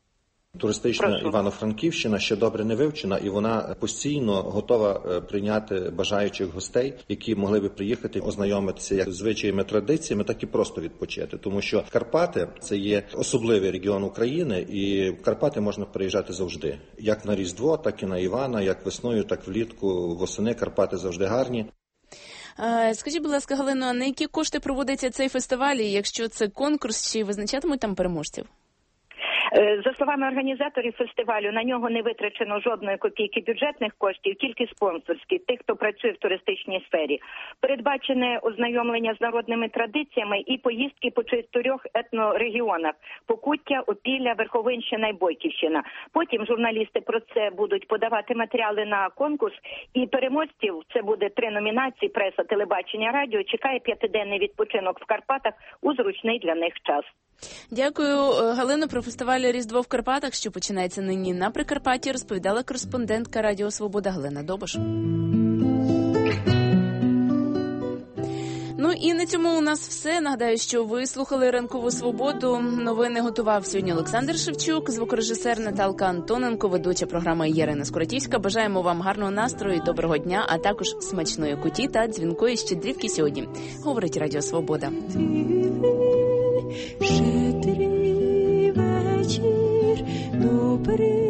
Speaker 4: Туристична
Speaker 13: Прошу.
Speaker 4: Івано-Франківщина ще добре не вивчена, і вона постійно готова прийняти бажаючих гостей, які могли би приїхати, ознайомитися як з звичаями, традиціями, так і просто відпочити. Тому що Карпати – це є особливий регіон України, і в Карпати можна приїжджати завжди. Як на Різдво, так і на Івана, як весною, так влітку, восени Карпати завжди гарні.
Speaker 2: Скажіть, будь ласка, Галино, а на які кошти проводиться цей фестиваль, і якщо це конкурс, чи визначатимуть там переможців?
Speaker 13: За словами організаторів фестивалю, на нього не витрачено жодної копійки бюджетних коштів, тільки спонсорські, тих, хто працює в туристичній сфері. Передбачене ознайомлення з народними традиціями і поїздки по чотирьох етнорегіонах – Покуття, Опілля, Верховинщина і Бойківщина. Потім журналісти про це будуть подавати матеріали на конкурс, і переможців, це буде три номінації – преса, телебачення, радіо, чекає п'ятиденний відпочинок в Карпатах у зручний для них час.
Speaker 2: Дякую, Галино. Про фестиваль «Різдво в Карпатах», що починається нині на Прикарпатті, розповідала кореспондентка Радіо Свобода Галина Добаш. Ну і на цьому у нас все. Нагадаю, що ви слухали «Ранкову свободу». Новини готував сьогодні Олександр Шевчук, звукорежисер Наталка Антоненко, ведуча програми Ярина Скуратівська. Бажаємо вам гарного настрою, доброго дня, а також смачної куті та дзвінкої щедрівки сьогодні. Говорить Радіо Свобода.
Speaker 5: Щедрий вечір, добрий